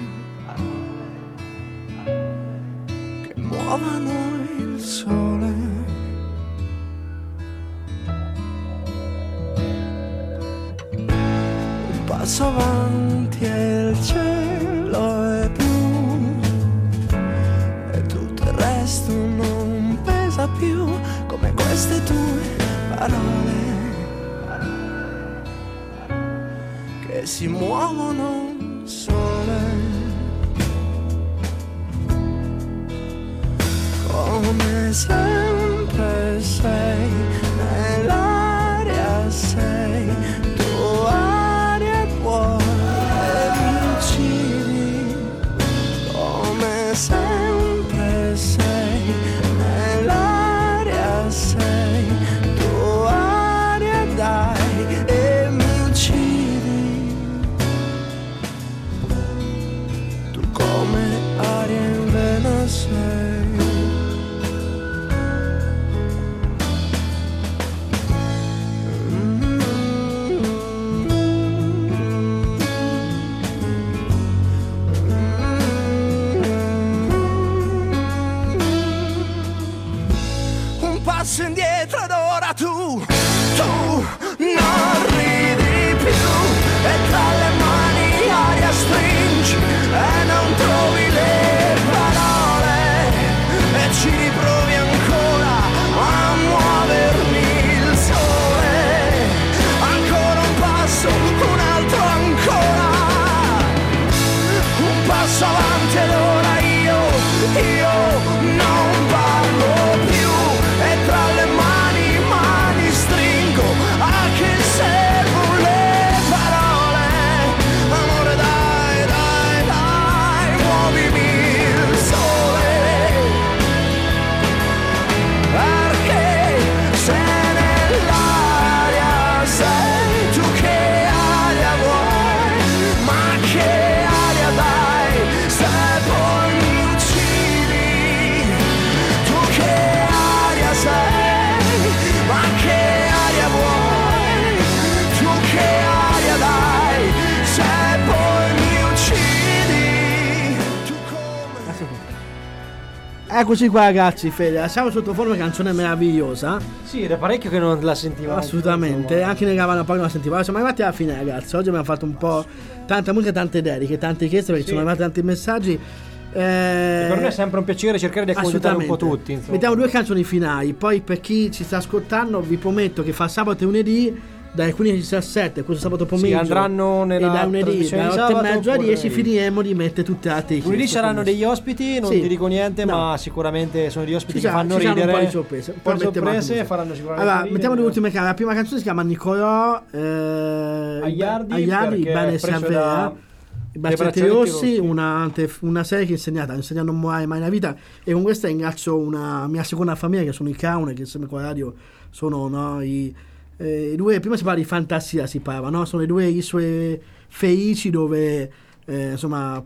che muovano il sole. Un passo avanti e il cielo è blu, non pesa più come queste tue parole che si muovono sole, come sempre sei nell'aria, sei tu aria e cuore, mi uccidi come sempre sei Eccoci qua ragazzi, Fede, siamo sotto forma, canzone meravigliosa. Sì, era parecchio che non la sentivamo. Assolutamente, anche nel Gavana poi non la sentivamo. Siamo arrivati alla fine ragazzi, oggi abbiamo fatto un po' tanta musica, tante dediche, tante richieste perché sono arrivati tanti messaggi. Per noi è sempre un piacere cercare di accontentare un po' tutti, insomma. Mettiamo 2 canzoni finali, poi per chi ci sta ascoltando vi prometto che fa sabato e lunedì dalle 15:17 questo sabato pomeriggio andranno nella e da lunedì dalle 8:30 a 10 finiremo di mettere tutte le altre richieste. Lunedì saranno degli ospiti, non ti dico niente, ma sicuramente sono degli ospiti che fanno ridere, un po' di sorprese, faranno sicuramente allora mettiamo le ultime canzoni. La prima canzone si chiama Nicolò Aiardi, Bene Servera, i Braccialetti Rossi, una serie che insegna a non morire mai nella vita, e con questa ringrazio una mia seconda famiglia che sono i Caune, che insieme con la radio sono i due, prima si parla di fantasia, si parla, no? Sono le due isole felici dove uno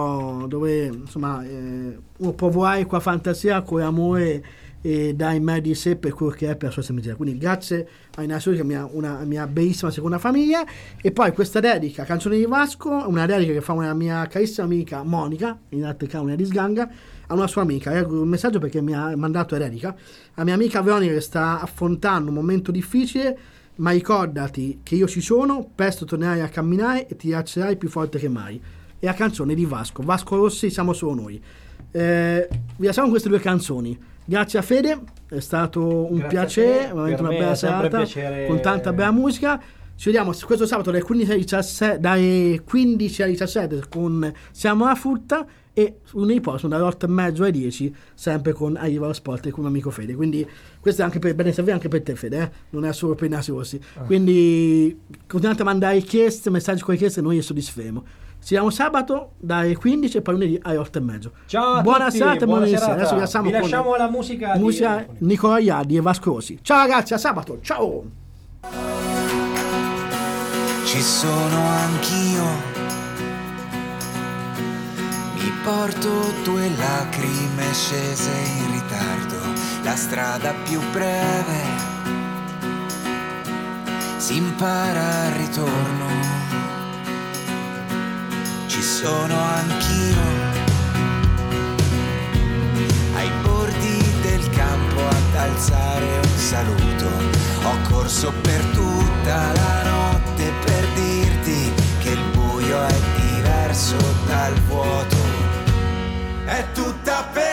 può volare qua fantasia con amore e dà in me di sé per quello che è, per la sua semplicità. Quindi grazie a Inassoli, che è una mia bellissima seconda famiglia. E poi questa dedica, canzone di Vasco, una dedica che fa una mia carissima amica Monica, in altre canzoni di Sganga, a una sua amica. Ecco un messaggio perché mi ha mandato dedica a mia amica Veronica che sta affrontando un momento difficile, ma ricordati che io ci sono, presto tornerai a camminare e ti alzerai più forte che mai. E la canzone di Vasco Rossi, Siamo solo noi. Vi lasciamo queste 2 canzoni. Grazie a Fede, è stato un piacere, veramente una bella serata con tanta bella musica. Ci vediamo questo sabato dalle 15 alle 17 con Siamo alla Frutta, e lunedì prossimo dalle 8:30 alle 10 sempre con Arriva lo Sport e con un amico Fede. Quindi questo è anche per bene servire anche per te Fede, non è solo per i nasi rossi. Quindi continuate a mandare richieste, messaggi con richieste, noi soddisferemo. Ci vediamo sabato dalle 15 e poi lunedì alle 8:30. Ciao a buona tutti, serata e buona serata. Adesso vi lasciamo la musica Nicolò Aiardi e Vasco Rossi. Ciao ragazzi, a sabato, ciao. Ci sono anch'io, mi porto 2 lacrime scese in ritardo, la strada più breve, si impara al ritorno. Ci sono anch'io, ai bordi del campo ad alzare un saluto, ho corso per tutta la notte per dirti che il buio è diverso dal vuoto, è tutta per